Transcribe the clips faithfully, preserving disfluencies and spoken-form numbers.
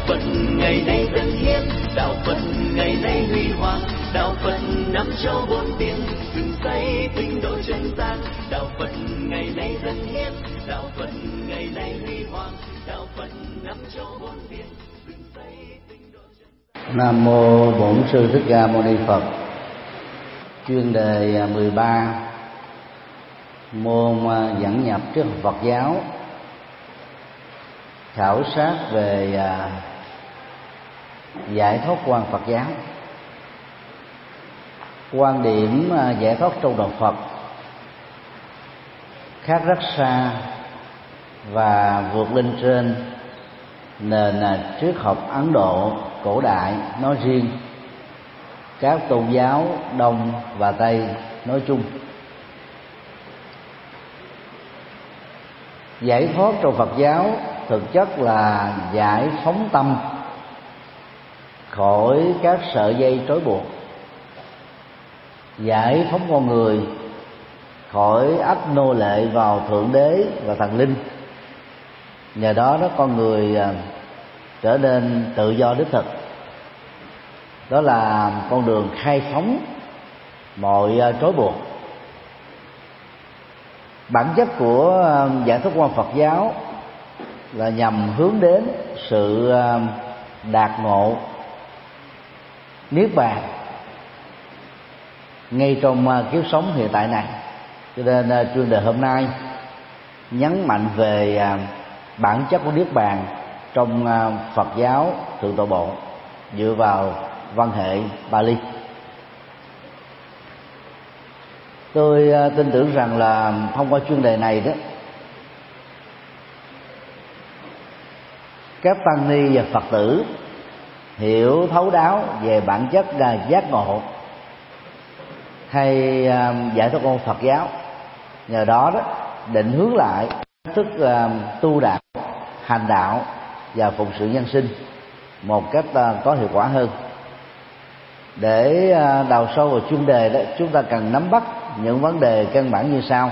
Phật ngày nay dân hiến, đạo Phật ngày nay huy hoàng, đạo Phật năm châu bốn biển, dựng xây tinh độ chân gian. Đạo Phật ngày nay dân hiến, đạo Phật ngày nay huy hoàng, đạo Phật năm châu bốn biển, dựng xây tinh độ chân gian. Nam mô Bổn Sư Thích Ca Mâu Ni Phật. Chuyên đề mười ba, môn dẫn nhập triết học Phật giáo, khảo sát về giải thoát quan Phật giáo. Quan điểm giải thoát trong đạo Phật khác rất xa và vượt lên trên nền triết học Ấn Độ cổ đại nói riêng, các tôn giáo Đông và Tây nói chung. Giải thoát trong Phật giáo thực chất là giải phóng tâm khỏi các sợi dây trói buộc, giải phóng con người khỏi ách nô lệ vào Thượng Đế và Thần Linh. Nhờ đó đó con người trở nên tự do đích thực. Đó là con đường khai phóng mọi trói buộc. Bản chất của giải thoát quan Phật giáo là nhằm hướng đến sự đạt ngộ niết bàn ngay trong kiếp sống hiện tại này. Cho nên chuyên đề hôm nay nhấn mạnh về bản chất của niết bàn trong Phật giáo Thượng Tọa Bộ dựa vào văn hệ Pali. Tôi tin tưởng rằng là thông qua chuyên đề này đó, các tăng ni và Phật tử hiểu thấu đáo về bản chất giác ngộ hay giải thoát con Phật giáo. Nhờ đó đó định hướng lại cách thức tu đạo, hành đạo và phụng sự nhân sinh một cách có hiệu quả hơn. Để đào sâu vào chuyên đề đó, chúng ta cần nắm bắt những vấn đề căn bản như sau.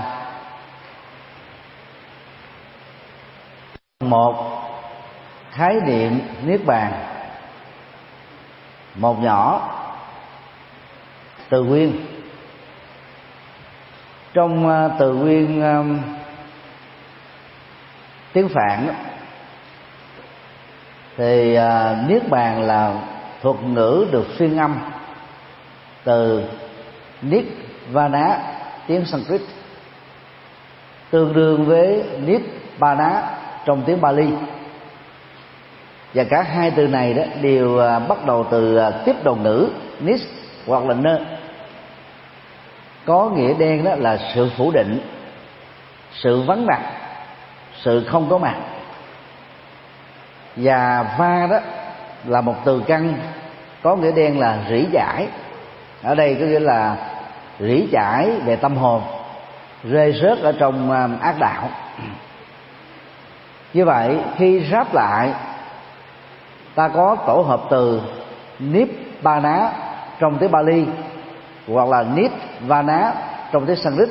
Một, khái niệm niết bàn. Một nhỏ, từ nguyên. Trong từ nguyên tiếng Phạn thì niết bàn là thuật ngữ được phiên âm từ Nirvana, tiếng Sanskrit, tương đương với Nibbana trong tiếng Pali. Và cả hai từ này đó đều bắt đầu từ tiếp đồng ngữ nis hoặc là nơ, có nghĩa đen đó là sự phủ định, sự vắng mặt, sự không có mặt. Và va đó là một từ căn có nghĩa đen là rỉ chải. Ở đây có nghĩa là rỉ chải về tâm hồn, rơi rớt ở trong ác đạo. Như vậy khi ráp lại, ta có tổ hợp từ Nibbana trong tiếng Pali hoặc là Nirvana trong tiếng Sanskrit.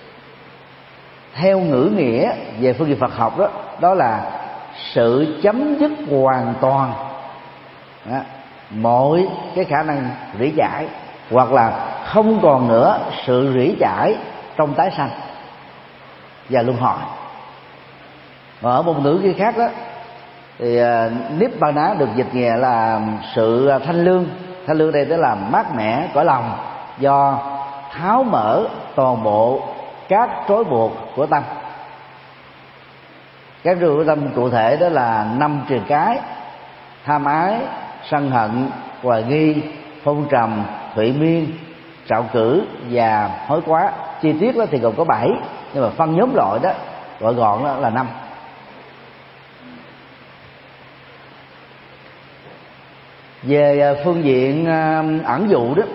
Theo ngữ nghĩa về phương diện Phật học đó, đó là sự chấm dứt hoàn toàn đó, mọi cái khả năng rỉ chải, hoặc là không còn nữa sự rỉ chải trong tái sanh và luân hồi. Và ở một ngữ kia khác đó thì uh, Nibbana được dịch nghĩa là sự thanh lương. Thanh lương đây tức là mát mẻ cõi lòng, do tháo mở toàn bộ các trói buộc của tâm. Các trói buộc của tâm cụ thể đó là năm triền cái: tham ái, sân hận, hoài nghi, phong trầm, thụy miên, trạo cử và hối quá. Chi tiết đó thì gồm có bảy, nhưng mà phân nhóm loại đó gọi gọn đó là năm. Về phương diện ẩn dụ đó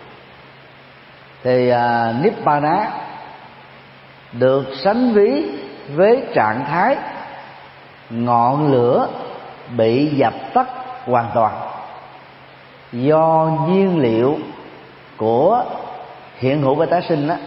thì Nibbana được sánh ví với trạng thái ngọn lửa bị dập tắt hoàn toàn do nhiên liệu của hiện hữu và tái sinh đó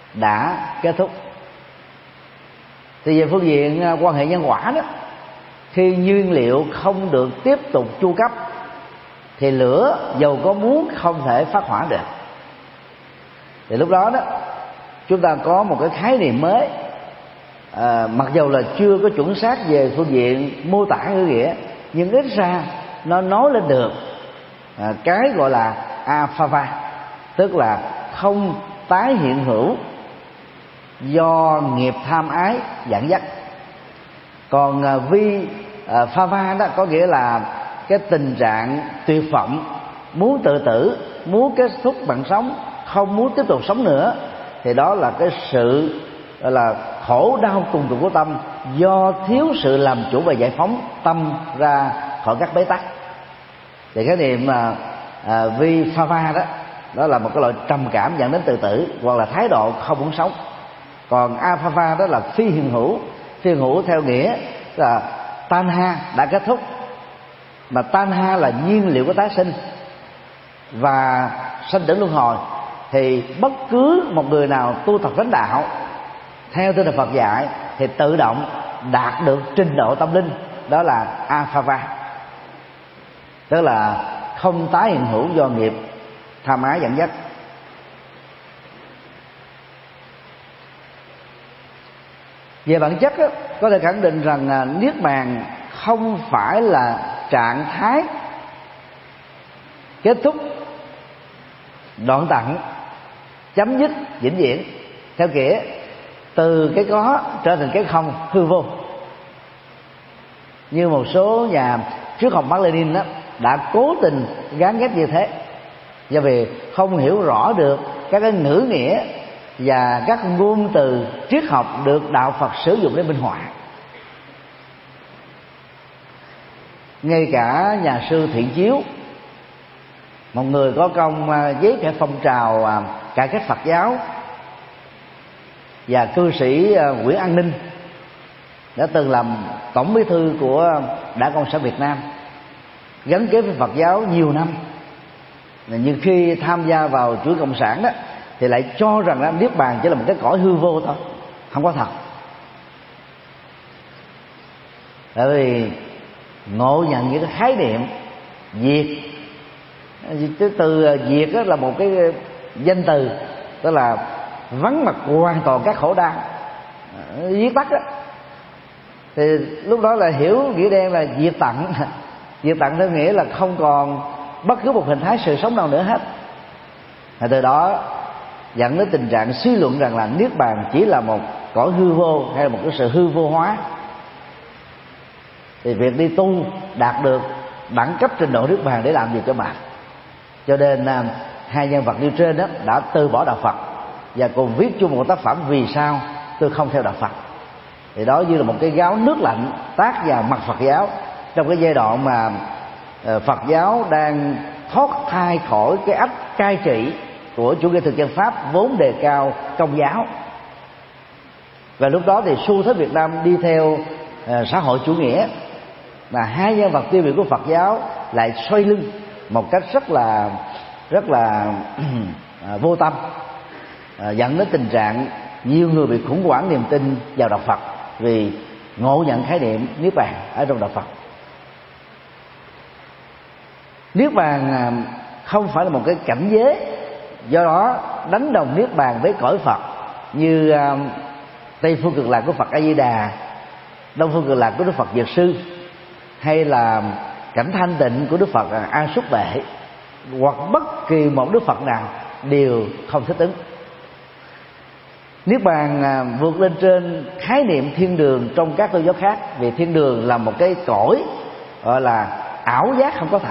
đã kết thúc. Thì về phương diện quan hệ nhân quả đó, khi nguyên liệu không được tiếp tục chu cấp thì lửa dầu có muốn không thể phát hỏa được. Thì lúc đó đó chúng ta có một cái khái niệm mới, à, mặc dù là chưa có chuẩn xác về phương diện mô tả ngữ nghĩa, nhưng ít ra nó nói lên được à, cái gọi là aphava, tức là không tái hiện hữu do nghiệp tham ái dẫn dắt. Còn à, vi à, phava đó có nghĩa là cái tình trạng tuyệt vọng, muốn tự tử, muốn kết thúc mạng sống, không muốn tiếp tục sống nữa, thì đó là cái sự gọi là khổ đau cùng cực của tâm do thiếu sự làm chủ và giải phóng tâm ra khỏi các bế tắc. Thì cái niệm mà à, vi phava đó đó là một cái loại trầm cảm dẫn đến tự tử hoặc là thái độ không muốn sống. Còn aphava đó là phi hiện hữu. Phi hiện hữu theo nghĩa là tanha đã kết thúc, mà tanha là nhiên liệu của tái sinh và sanh tử luân hồi. Thì bất cứ một người nào tu tập chánh đạo theo tinh thần Phật dạy thì tự động đạt được trình độ tâm linh, đó là aphava, tức là không tái hiện hữu do nghiệp tham ái dẫn dắt. Về bản chất đó, có thể khẳng định rằng niết bàn không phải là trạng thái kết thúc, đoạn tận, chấm dứt vĩnh viễn theo nghĩa từ cái có trở thành cái không, hư vô, như một số nhà triết học Mác Lênin đó đã cố tình gán ghép như thế, do vì không hiểu rõ được các cái ngữ nghĩa và các ngôn từ triết học được đạo Phật sử dụng để minh họa. Ngay cả nhà sư Thiện Chiếu, một người có công với cái phong trào cải cách Phật giáo, và cư sĩ Nguyễn An Ninh đã từng làm tổng bí thư của Đảng Cộng sản Việt Nam, gắn kết với Phật giáo nhiều năm, nhưng khi tham gia vào chuỗi cộng sản đó thì lại cho rằng là niết bàn chỉ là một cái cõi hư vô thôi, không có thật. Tại vì ngộ nhận những cái khái niệm diệt, cái từ diệt đó là một cái danh từ, tức là vắng mặt hoàn toàn các khổ đau, viết tắt đó, thì lúc đó là hiểu nghĩa đen là diệt tận. Diệt tận theo nghĩa là không còn bất cứ một hình thái sự sống nào nữa hết. Và từ đó dẫn đến tình trạng suy luận rằng là niết bàn chỉ là một cõi hư vô hay là một cái sự hư vô hóa. Thì việc đi tu đạt được đẳng cấp trình độ niết bàn để làm gì cho bạn. Cho nên hai nhân vật như trên đó đã từ bỏ đạo Phật và cùng viết chung một tác phẩm Vì sao tôi không theo đạo Phật. Thì đó như là một cái gáo nước lạnh tát vào mặt Phật giáo trong cái giai đoạn mà Phật giáo đang thoát thai khỏi cái ách cai trị của chủ nghĩa thực dân Pháp vốn đề cao công giáo. Và lúc đó thì xu thế Việt Nam đi theo uh, xã hội chủ nghĩa, mà hai nhân vật tiêu biểu của Phật giáo lại xoay lưng một cách rất là rất là uh, vô tâm, uh, dẫn đến tình trạng nhiều người bị khủng hoảng niềm tin vào đạo Phật vì ngộ nhận khái niệm niết bàn ở trong đạo Phật. Niết bàn uh, không phải là một cái cảnh giới, do đó đánh đồng niết bàn với cõi Phật như uh, Tây phương cực lạc của Phật A Di Đà, Đông phương cực lạc của Đức Phật Dược Sư, hay là cảnh thanh tịnh của Đức Phật A Xúc Bệ, hoặc bất kỳ một Đức Phật nào đều không thích ứng. Niết bàn uh, vượt lên trên khái niệm thiên đường trong các tôn giáo khác, vì thiên đường là một cái cõi gọi là ảo giác không có thật,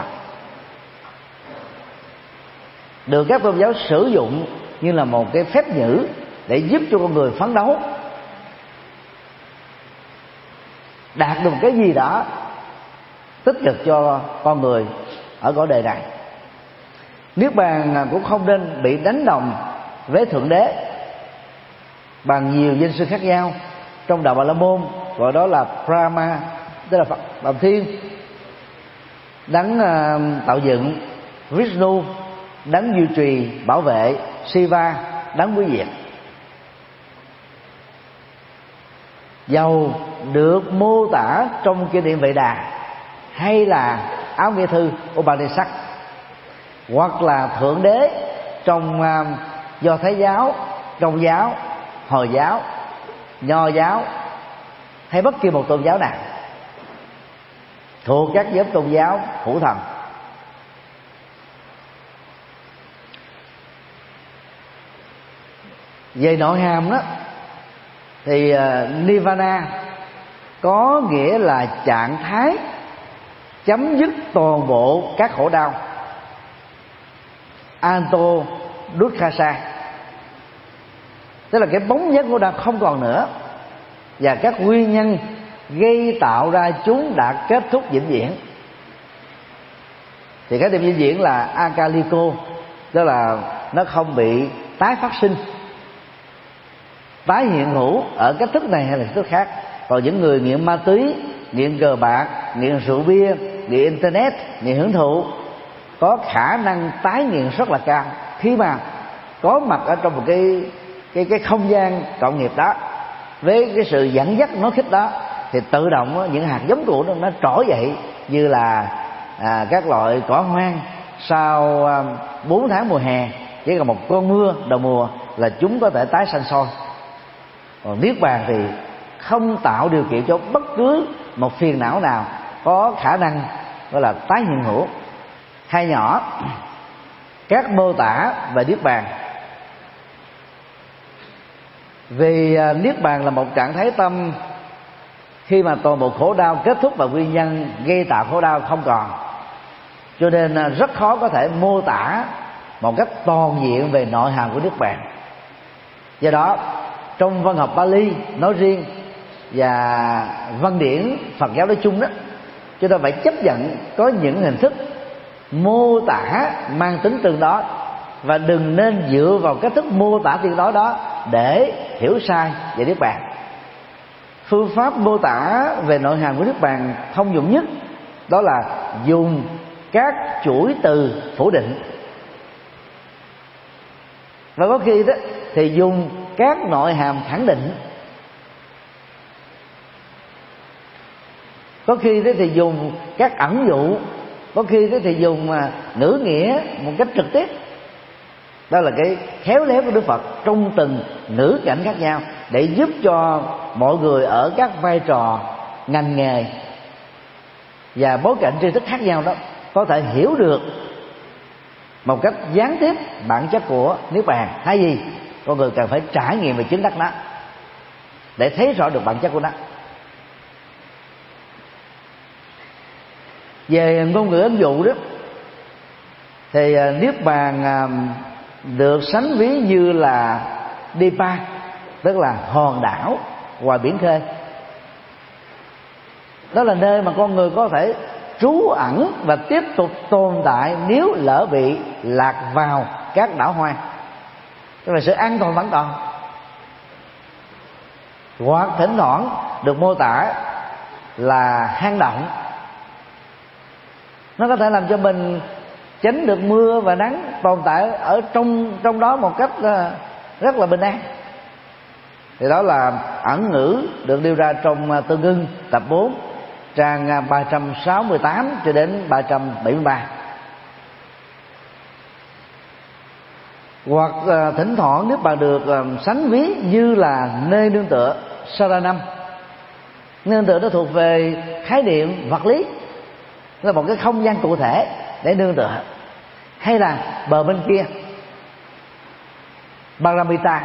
được các tôn giáo sử dụng như là một cái phép nhử để giúp cho con người phấn đấu đạt được cái gì đó tích cực cho con người ở cõi đời này. Niết bàn cũng không nên bị đánh đồng với thượng đế bằng nhiều danh xưng khác nhau. Trong đạo Bà La Môn gọi đó là Brahma, tức là Phật Phạm Thiên, đấng uh, tạo dựng, Vishnu, đấng duy trì bảo vệ, Shiva, đấng quý diệt. dầu được mô tả trong kinh điển Vệ Đà, hay là Áo Nghĩa Thư Upanishad, hoặc là Thượng Đế trong uh, Do Thái giáo, Công giáo, Hồi giáo, Nho giáo, hay bất kỳ một tôn giáo nào thuộc các nhóm tôn giáo hữu thần. Về nội hàm đó thì uh, Nirvana có nghĩa là trạng thái chấm dứt toàn bộ các khổ đau, Anto Dukkasa, tức là cái bóng dáng khổ đau không còn nữa, và các nguyên nhân gây tạo ra chúng đã kết thúc vĩnh viễn. Thì cái điểm vĩnh viễn là Akaliko, tức là nó không bị tái phát sinh, tái hiện hữu ở cách thức này hay là cách thức khác. Còn những người nghiện ma túy, nghiện cờ bạc, nghiện rượu bia, nghiện internet, nghiện hưởng thụ có khả năng tái nghiện rất là cao khi mà có mặt ở trong một cái cái cái không gian cộng nghiệp đó, với cái sự dẫn dắt nói khích đó, thì tự động đó, những hạt giống cũ đó nó trỗi dậy như là à, các loại cỏ hoang sau à, bốn tháng mùa hè, chỉ cần một cơn mưa đầu mùa là chúng có thể tái sanh sôi. Còn niết bàn thì không tạo điều kiện cho bất cứ một phiền não nào có khả năng gọi là tái hiện hữu. Hai nhỏ các mô tả về niết bàn, vì niết bàn là một trạng thái tâm khi mà toàn bộ khổ đau kết thúc và nguyên nhân gây tạo khổ đau không còn, cho nên rất khó có thể mô tả một cách toàn diện về nội hàm của niết bàn. Do đó trong văn học Pali nói riêng và văn điển Phật giáo nói chung đó, chúng ta phải chấp nhận có những hình thức mô tả mang tính tương đối, và đừng nên dựa vào cách thức mô tả tương đối đó để hiểu sai về niết bàn. Phương pháp mô tả về nội hàm của niết bàn thông dụng nhất đó là dùng các chuỗi từ phủ định, và có khi đó thì dùng các nội hàm khẳng định, có khi đó thì dùng các ẩn dụ, có khi đó thì dùng ngữ nghĩa một cách trực tiếp. Đó là cái khéo léo của Đức Phật trong từng ngữ cảnh khác nhau, để giúp cho mọi người ở các vai trò, ngành nghề và bối cảnh tri thức khác nhau đó có thể hiểu được một cách gián tiếp bản chất của niết bàn. Hay gì con người cần phải trải nghiệm và chứng đắc nó để thấy rõ được bản chất của nó. Về ngôn ngữ ấn dụ đó thì niết bàn được sánh ví như là Dipa, tức là hòn đảo ngoài biển khơi. Đó là nơi mà con người có thể trú ẩn và tiếp tục tồn tại nếu lỡ bị lạc vào các đảo hoang, tức là sự an toàn vẫn còn. Hoặc thỉnh thoảng được mô tả là hang động, nó có thể làm cho mình tránh được mưa và nắng, tồn tại ở trong trong đó một cách rất là bình an. Thì đó là ẩn ngữ được nêu ra trong Tương Ưng tập bốn, trang ba trăm sáu mươi tám cho đến ba trăm bảy mươi ba. Hoặc thỉnh thoảng nếu bạn được sánh ví như là nơi nương tựa Saranam. Nương tựa nó thuộc về khái niệm vật lý, là một cái không gian cụ thể để nương tựa. Hay là bờ bên kia Paramita,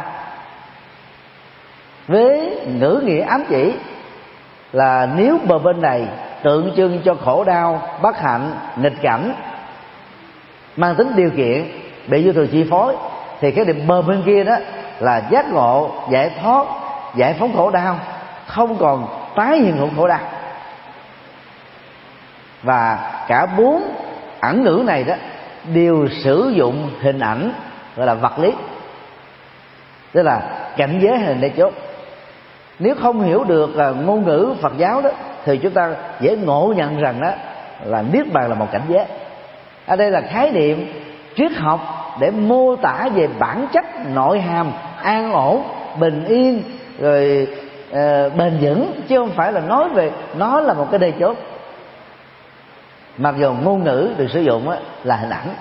với ngữ nghĩa ám chỉ là nếu bờ bên này tượng trưng cho khổ đau, bất hạnh, nghịch cảnh, mang tính điều kiện, bị vô thường chi phối, thì cái điểm bờ bên kia đó là giác ngộ, giải thoát, giải phóng khổ đau, không còn tái hiện hữu khổ đau. Và cả bốn ẩn ngữ này đó đều sử dụng hình ảnh gọi là vật lý, tức là cảnh giới hình để chốt. Nếu không hiểu được ngôn ngữ Phật giáo đó thì chúng ta dễ ngộ nhận rằng đó là niết bàn là một cảnh giới. Ở đây là khái niệm triết học để mô tả về bản chất nội hàm an ổn, bình yên, rồi uh, bền vững, chứ không phải là nói về nó là một cái đê chốt. Mặc dù ngôn ngữ được sử dụng á, là hình ảnh.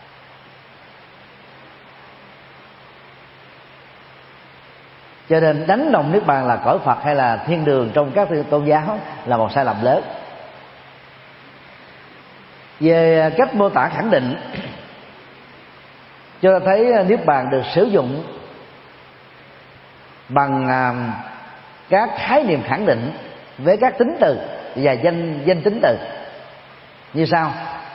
Cho nên đánh đồng niết bàn là cõi Phật hay là thiên đường trong các tôn giáo là một sai lầm lớn. Về cách mô tả khẳng định, cho ta thấy niết bàn được sử dụng bằng các khái niệm khẳng định với các tính từ và danh danh tính từ như sau.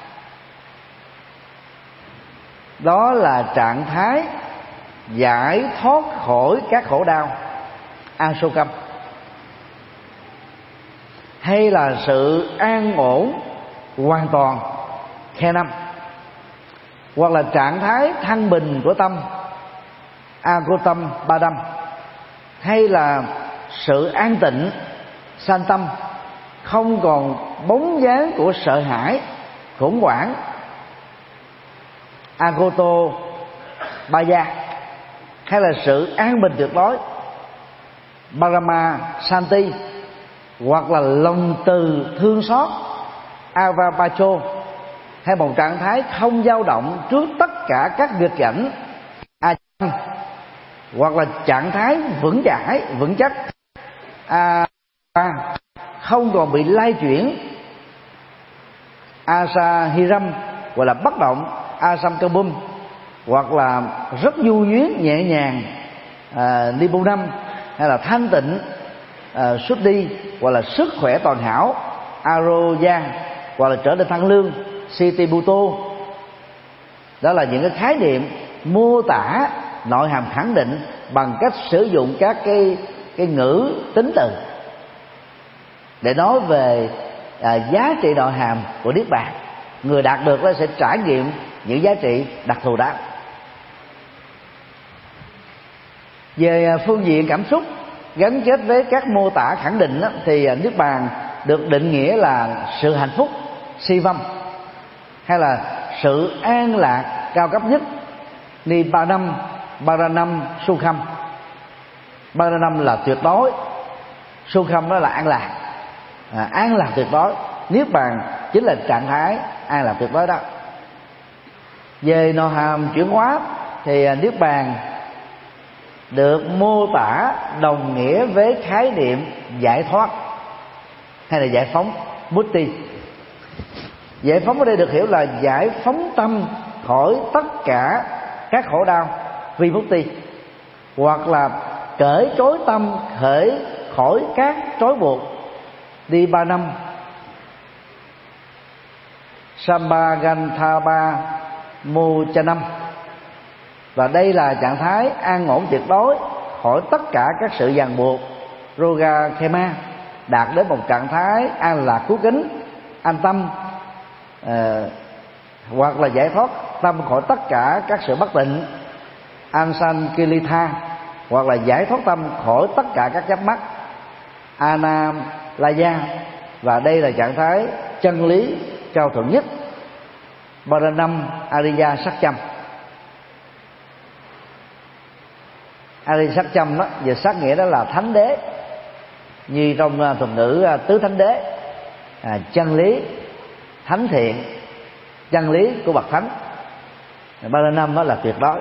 Đó là trạng thái giải thoát khỏi các khổ đau, asokam, hay là sự an ổn hoàn toàn, khe năm, hoặc là trạng thái thăng bình của tâm, agotam badam, hay là sự an tịnh, san tâm, không còn bóng dáng của sợ hãi, khủng hoảng, agoto baya, hay là sự an bình tuyệt đối, parama santi, hoặc là lòng từ thương xót, avapacho, hay một trạng thái không dao động trước tất cả các nghịch cảnh, acham, hoặc là trạng thái vững chãi vững chắc, a không còn bị lay chuyển, asahiram, gọi là bất động, asamkabum, hoặc là rất du nhuyến nhẹ nhàng, à, nibunam, hay là thanh tịnh, à, xuất đi, hoặc là sức khỏe toàn hảo, aroya, hoặc là trở nên thăng lương, sitibuto. Đó là những cái khái niệm mô tả nội hàm khẳng định bằng cách sử dụng các cái cái ngữ tính từ để nói về à, giá trị nội hàm của niết bàn. Người đạt được nó sẽ trải nghiệm những giá trị đặc thù đó. Về phương diện cảm xúc gắn kết với các mô tả khẳng định đó, thì niết bàn được định nghĩa là sự hạnh phúc, sivam, hay là sự an lạc cao cấp nhất, nibbānam, paranam, sukham. Paranam là tuyệt đối, sukham đó là an lạc, à, an lạc tuyệt đối. Niết bàn chính là trạng thái an lạc tuyệt đối đó. Về nội hàm chuyển hóa thì niết bàn được mô tả đồng nghĩa với khái niệm giải thoát hay là giải phóng, mutti. Giải phóng ở đây được hiểu là giải phóng tâm khỏi tất cả các khổ đau, vimutti, hoặc là cởi trói tâm khởi khỏi các trói buộc, nibbānam, sambhaganthapa mochanam. Và đây là trạng thái an ổn tuyệt đối khỏi tất cả các sự ràng buộc, roga khema, đạt đến một trạng thái an lạc cứu kính, an tâm, uh, hoặc là giải thoát tâm khỏi tất cả các sự bất tịnh, ansankilitha, hoặc là giải thoát tâm khỏi tất cả các chấp mắc, anamlaya. Và đây là trạng thái chân lý cao thượng nhất, paranam ariya sakcham. Ariya sakcham đó, về sát nghĩa đó là thánh đế, như trong thuật ngữ tứ thánh đế, à, chân lý, thánh thiện, chân lý của bậc thánh. Paranam đó là tuyệt đối.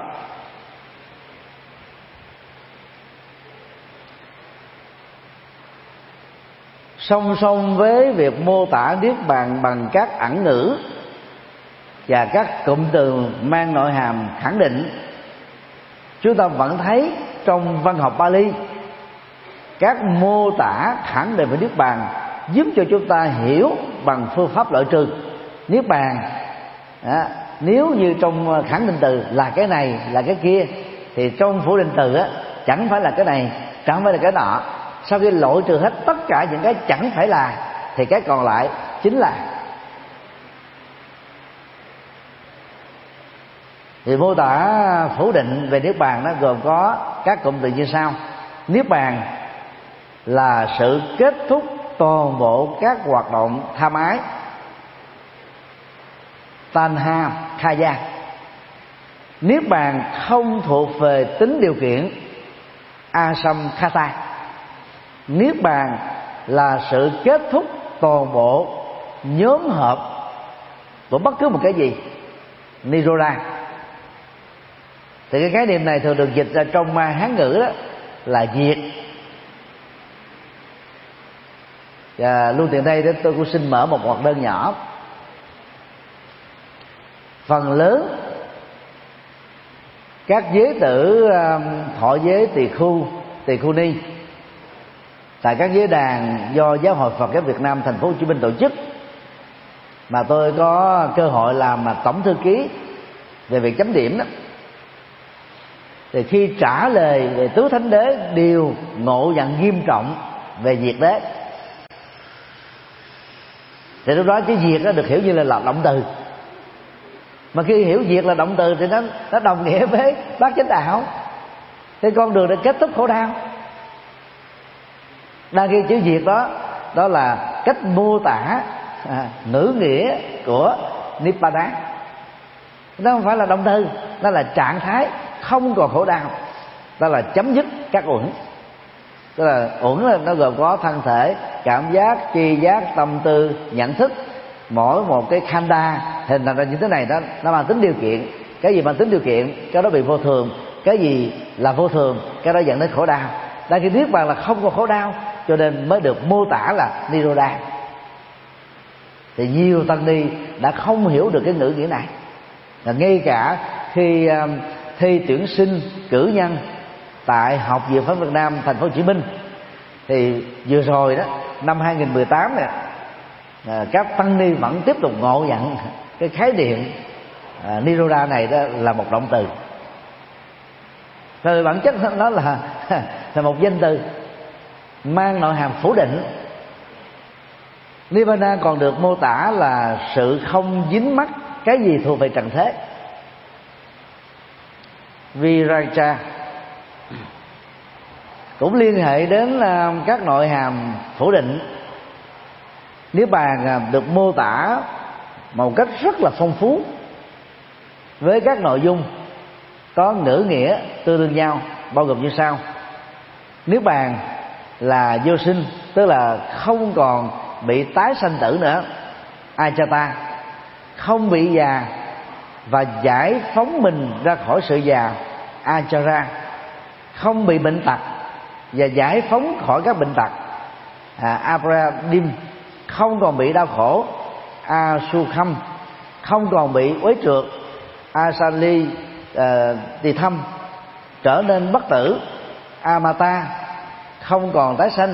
Song song với việc mô tả niết bàn bằng các ẩn ngữ và các cụm từ mang nội hàm khẳng định, chúng ta vẫn thấy trong văn học Pali các mô tả khẳng định về niết bàn giúp cho chúng ta hiểu bằng phương pháp loại trừ. Niết bàn đó, nếu như trong khẳng định từ là cái này là cái kia, thì trong phủ định từ á chẳng phải là cái này, chẳng phải là cái nọ. Sau khi loại trừ hết tất cả những cái chẳng phải là, thì cái còn lại chính là. Thì mô tả phủ định về niết bàn nó gồm có các cụm từ như sau. Niết bàn là sự kết thúc toàn bộ các hoạt động tham ái, tanha khaya. Niết bàn không thuộc về tính điều kiện, asam khata. Niết bàn là sự kết thúc toàn bộ nhóm hợp của bất cứ một cái gì. Niroda thì cái khái niệm này thường được dịch ra trong Hán ngữ đó là diệt. Và luôn tiện đây tôi cũng xin mở một hoạt đơn nhỏ. Phần lớn các giới tử thọ giới tỳ khu, tỳ khu ni tại các giới đàn do Giáo hội Phật giáo Việt Nam Thành phố Hồ Chí Minh tổ chức, mà tôi có cơ hội làm là tổng thư ký về việc chấm điểm đó, thì khi trả lời về tứ thánh đế đều ngộ nhận nghiêm trọng về diệt đế. Thì lúc đó chữ diệt nó được hiểu như là, là động từ. Mà khi hiểu diệt là động từ thì nó nó đồng nghĩa với bát chánh đạo, cái con đường để kết thúc khổ đau. Đang khi chữ diệt đó đó là cách mô tả à, ngữ nghĩa của Nibbana. Nó không phải là động từ, nó là trạng thái không còn khổ đau, đó là chấm dứt các uẩn. Tức là uẩn là nó gồm có thân thể, cảm giác, tri giác, tâm tư, nhận thức. Mỗi một cái khanda hình thành ra như thế này đó, nó mang tính điều kiện. Cái gì mang tính điều kiện, cái đó bị vô thường. Cái gì là vô thường, cái đó dẫn đến khổ đau. Đang khi niết bàn là không có khổ đau, cho nên mới được mô tả là Niroda. Thì nhiều tăng ni đã không hiểu được cái ngữ nghĩa này. Và ngay cả khi uh, thi tuyển sinh cử nhân tại Học viện Phật Việt Nam Thành phố Hồ Chí Minh thì vừa rồi đó, năm hai nghìn mười tám này, à, các tăng ni vẫn tiếp tục ngộ nhận cái khái niệm à, Niroda này đó là một động từ. Rồi bản chất nó là là một danh từ mang nội hàm phủ định. Nibbana còn được mô tả là sự không dính mắc cái gì thuộc về trần thế. Viraja cũng liên hệ đến uh, các nội hàm phủ định. Niết bàn uh, được mô tả một cách rất là phong phú với các nội dung có ngữ nghĩa tương đương nhau, bao gồm như sau. Niết bàn là vô sinh, tức là không còn bị tái sanh tử nữa, Achata, không bị già và giải phóng mình ra khỏi sự già, Achara, không bị bệnh tật và giải phóng khỏi các bệnh tật, à, Abradim, không còn bị đau khổ, Asukham, không còn bị uế trượt, Asali uh, tỳ thâm, trở nên bất tử, Amata, không còn tái sanh,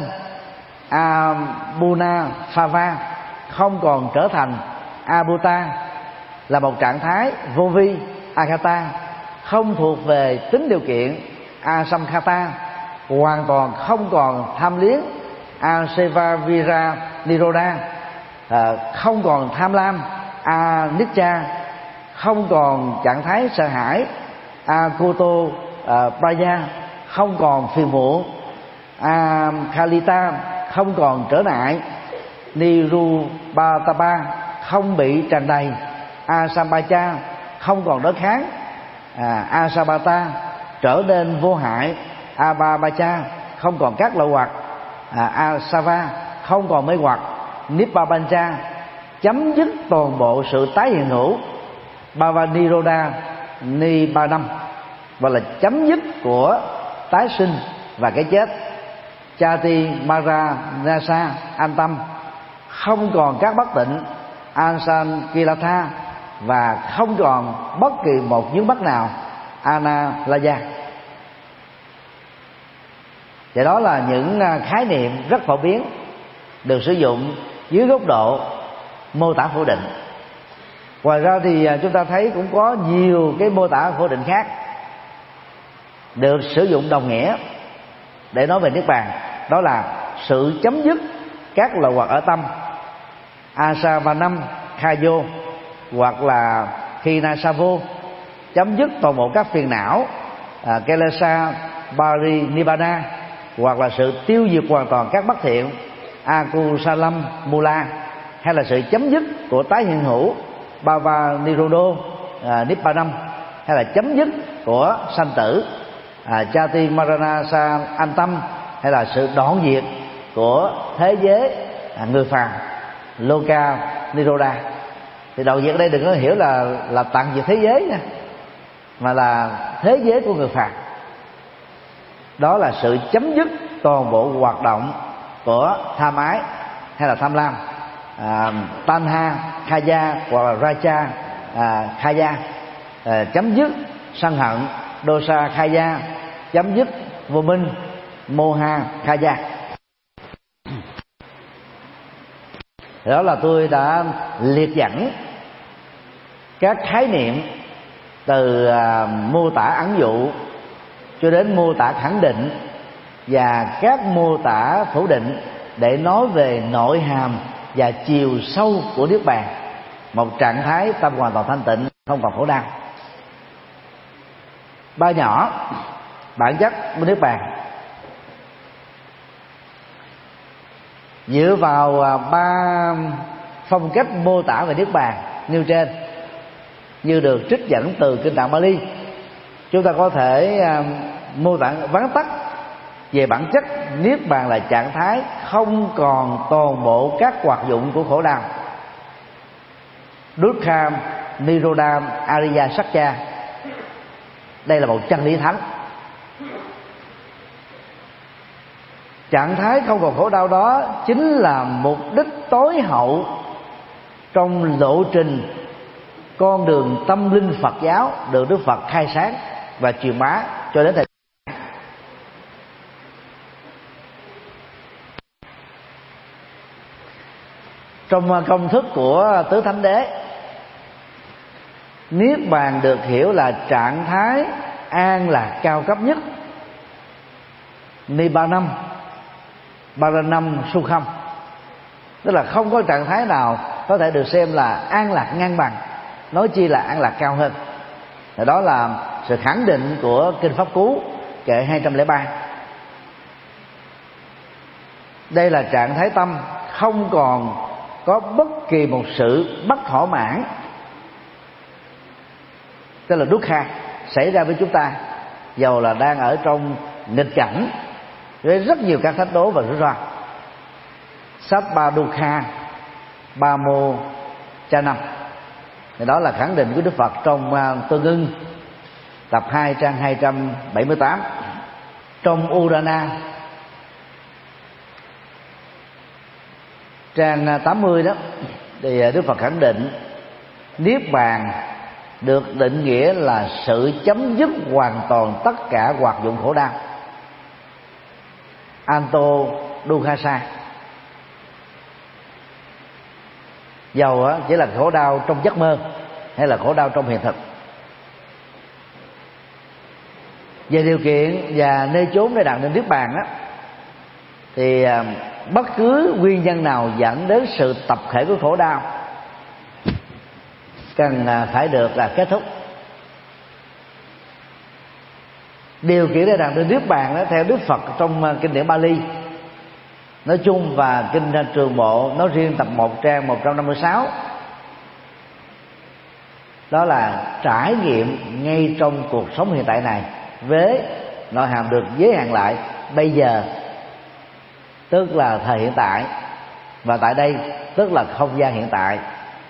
Abuna Phava, không còn trở thành, Abuta là một trạng thái vô vi, Akata không thuộc về tính điều kiện, Asamkhata hoàn toàn không còn tham liếng, Asevavira Niroda à, không còn tham lam, Anicca không còn trạng thái sợ hãi, Akoto uh, Praya không còn phiền muộn, Akhalita không còn trở ngại, Nirupatapa không bị tràn đầy, Asambacha không còn đối kháng, à, Asabata trở nên vô hại, Ababacha không còn các loại hoặc, à, Asava không còn mê hoặc, Nippabancha chấm dứt toàn bộ sự tái hiện hữu, Bhavaniroda Nibbadam và là chấm dứt của tái sinh và cái chết, Chati Mara Nasa an tâm, không còn các bất tịnh, Ansan Kilatha và không còn bất kỳ một vướng mắc nào, Analaya. Và đó là những khái niệm rất phổ biến được sử dụng dưới góc độ mô tả phủ định. Ngoài ra thì chúng ta thấy cũng có nhiều cái mô tả phủ định khác được sử dụng đồng nghĩa để nói về niết bàn. Đó là sự chấm dứt các loại hoặc ở tâm, Asavanam Khayo, hoặc là Khinasavo, chấm dứt toàn bộ các phiền não, à, Kelesa Bari Nibbana, hoặc là sự tiêu diệt hoàn toàn các bất thiện, Akusalam Mula, hay là sự chấm dứt của tái hiện hữu, Bhava Nirodo à, Nibbanam, hay là chấm dứt của sanh tử, à, Chati Marana Sa An Tâm, hay là sự đoạn diệt của thế giới à, người phàm, Loka Niroda. Thì đầu việc ở đây đừng có hiểu là là tận diệt thế giới nha, mà là thế giới của người phàm. Đó là sự chấm dứt toàn bộ hoạt động của tham ái hay là tham lam, à, tanha khaya hoặc là raja à, khaya, à, chấm dứt sân hận dosa khaya, chấm dứt vô minh moha khaya. Đó là tôi đã liệt dẫn các khái niệm từ à, mô tả ẩn dụ cho đến mô tả khẳng định và các mô tả phủ định để nói về nội hàm và chiều sâu của niết bàn, một trạng thái tâm hoàn toàn thanh tịnh, không còn khổ đau. Ba nhỏ bản chất của niết bàn dựa vào ba phong cách mô tả về niết bàn nêu trên, như được trích dẫn từ kinh Tạng Bali. Chúng ta có thể uh, mô tả vắn tắt về bản chất niết bàn là trạng thái không còn toàn bộ các hoạt dụng của khổ đau. Dukkha Nirodha Ariya Satya, đây là một chân lý thánh. Trạng thái không còn khổ đau đó chính là mục đích tối hậu trong lộ trình con đường tâm linh Phật giáo được Đức Phật khai sáng và truyền bá cho đến thời. Trong công thức của Tứ Thánh Đế, niết bàn được hiểu là trạng thái an lạc cao cấp nhất, Nibbānam, Paranam Sukham, tức là không có trạng thái nào có thể được xem là an lạc ngang bằng, nói chi là an lạc cao hơn. Đó là sự khẳng định của Kinh Pháp Cú kệ hai trăm lẻ ba. Đây là trạng thái tâm không còn có bất kỳ một sự bất thỏa mãn, tức là dukkha, xảy ra với chúng ta, dầu là đang ở trong nghịch cảnh với rất nhiều các thách đố và rủi ro. Sattva dukkha bamo chanam, đó là khẳng định của Đức Phật trong uh, Tương Ưng tập hai trang hai trăm bảy mươi tám. Trong Urana trang tám mươi đó thì Đức Phật khẳng định niết bàn được định nghĩa là sự chấm dứt hoàn toàn tất cả hoạt dụng khổ đau, Anto Dukkasa, dầu chỉ là khổ đau trong giấc mơ hay là khổ đau trong hiện thực. Về điều kiện và nơi chốn để đạt đến niết bàn đó, thì bất cứ nguyên nhân nào dẫn đến sự tập thể của khổ đau cần phải được là kết thúc. Điều kiện để đạt đến niết bàn đó, theo Đức Phật trong kinh điển Bali nói chung và kinh Trường Bộ nói riêng, tập một trang một trăm năm mươi sáu, đó là trải nghiệm ngay trong cuộc sống hiện tại này với nội hàm được giới hạn lại bây giờ, tức là thời hiện tại, và tại đây tức là không gian hiện tại,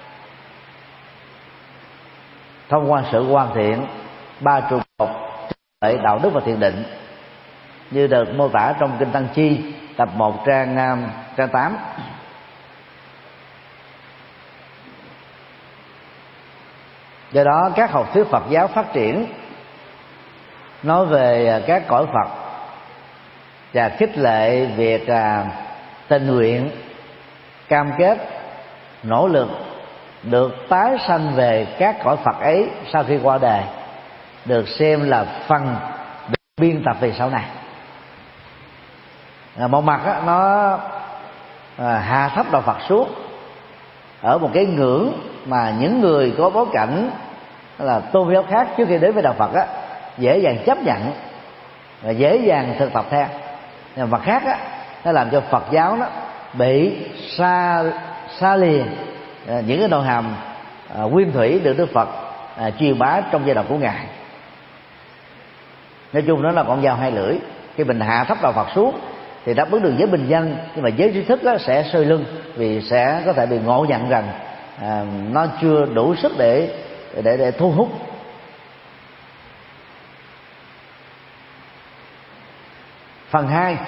thông qua sự hoàn thiện ba trụ cột đạo đức và thiền định như được mô tả trong kinh Tăng Chi tập một trang trang tám. Do đó các học thuyết Phật giáo phát triển nói về các cõi Phật và khích lệ việc tình nguyện, cam kết, nỗ lực được tái sanh về các cõi Phật ấy sau khi qua đời, được xem là phần được biên tập về sau này. Một mặt đó, nó hạ thấp đạo Phật xuống ở một cái ngưỡng mà những người có bối cảnh là tôn giáo khác trước khi đến với đạo Phật á, dễ dàng chấp nhận và dễ dàng thực tập theo. Nhưng mặt khác á, nó làm cho Phật giáo nó bị xa xa lìa những cái nội hàm à, nguyên thủy được Đức Phật à, truyền bá trong giai đoạn của Ngài. Nói chung nó là con dao hai lưỡi. Khi mình hạ thấp đạo Phật xuống thì đáp ứng được giới bình dân, nhưng mà giới trí thức đó sẽ sơi lưng, vì sẽ có thể bị ngộ nhận rằng à, nó chưa đủ sức để để để thu hút. Phần hai,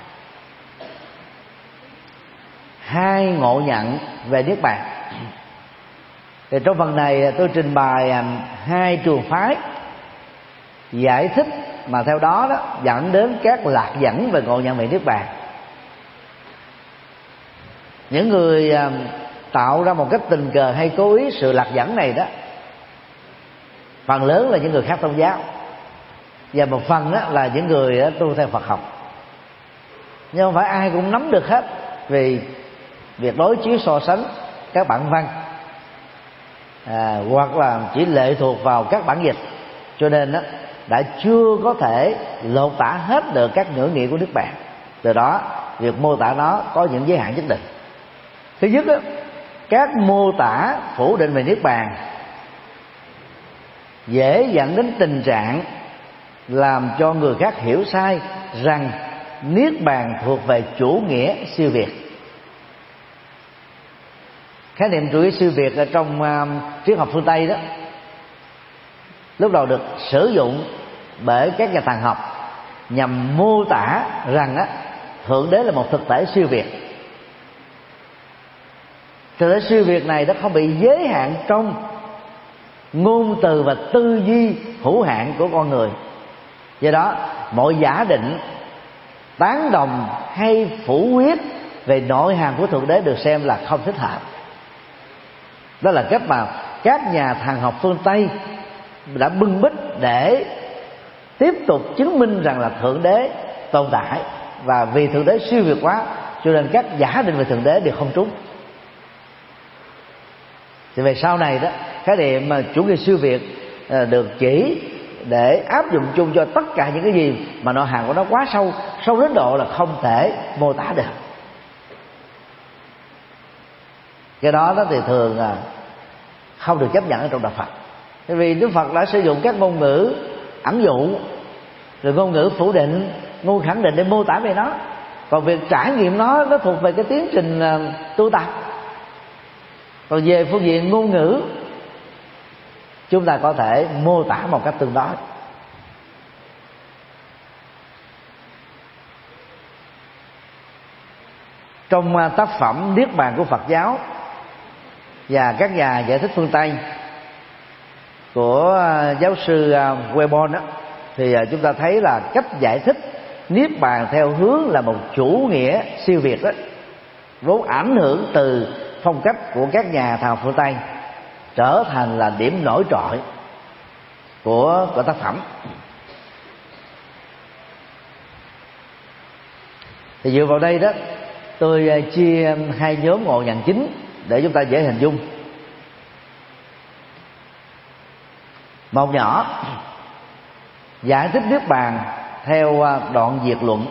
hai ngộ nhận về niết bàn. Thì trong phần này tôi trình bày hai trường phái giải thích mà theo đó đó dẫn đến các lạc dẫn về ngộ nhận về niết bàn. Những người tạo ra một cách tình cờ hay cố ý sự lạc dẫn này đó, phần lớn là những người khác tôn giáo, và một phần đó là những người đó tu theo Phật học. Nhưng không phải ai cũng nắm được hết, vì việc đối chiếu so sánh các bản văn à, hoặc là chỉ lệ thuộc vào các bản dịch, cho nên đó đã chưa có thể lột tả hết được các ngữ nghĩa của Niết Bàn. Từ đó việc mô tả nó có những giới hạn nhất định. Thứ nhất đó, các mô tả phủ định về Niết Bàn dễ dẫn đến tình trạng làm cho người khác hiểu sai rằng Niết Bàn thuộc về chủ nghĩa siêu việt. Khái niệm chủ nghĩa siêu việt ở trong uh, triết học phương Tây đó lúc đầu được sử dụng bởi các nhà thần học nhằm mô tả rằng á, Thượng Đế là một thực thể siêu việt. Thực thể siêu việt này nó không bị giới hạn trong ngôn từ và tư duy hữu hạn của con người. Do đó mọi giả định tán đồng hay phủ quyết về nội hàm của Thượng Đế được xem là không thích hợp. Đó là cách mà các nhà thần học phương Tây đã bưng bít để tiếp tục chứng minh rằng là Thượng Đế tồn tại, và vì Thượng Đế siêu việt quá cho nên các giả định về Thượng Đế đều không trúng. Thì về sau này đó, khái niệm mà chủ nghĩa siêu việt được chỉ để áp dụng chung cho tất cả những cái gì mà nội hàm của nó quá sâu, sâu đến độ là không thể mô tả được. Cái đó đó thì thường là không được chấp nhận ở trong đạo Phật. Bởi vì Đức Phật đã sử dụng các ngôn ngữ ẩn dụ, rồi ngôn ngữ phủ định, ngôn khẳng định để mô tả về nó. Còn việc trải nghiệm nó nó thuộc về cái tiến trình tu tập. Còn về phương diện ngôn ngữ, chúng ta có thể mô tả một cách tương đối. Trong tác phẩm Niết Bàn của Phật giáo và các nhà giải thích phương Tây của giáo sư Webon đó, thì chúng ta thấy là cách giải thích Niết Bàn theo hướng là một chủ nghĩa siêu việt đó, vốn ảnh hưởng từ phong cách của các nhà thần học phương Tây, trở thành là điểm nổi trội của, của tác phẩm. Thì dựa vào đây đó, tôi chia hai nhóm ngộ nhận chính để chúng ta dễ hình dung. Một nhỏ giải thích Niết Bàn theo đoạn diệt luận.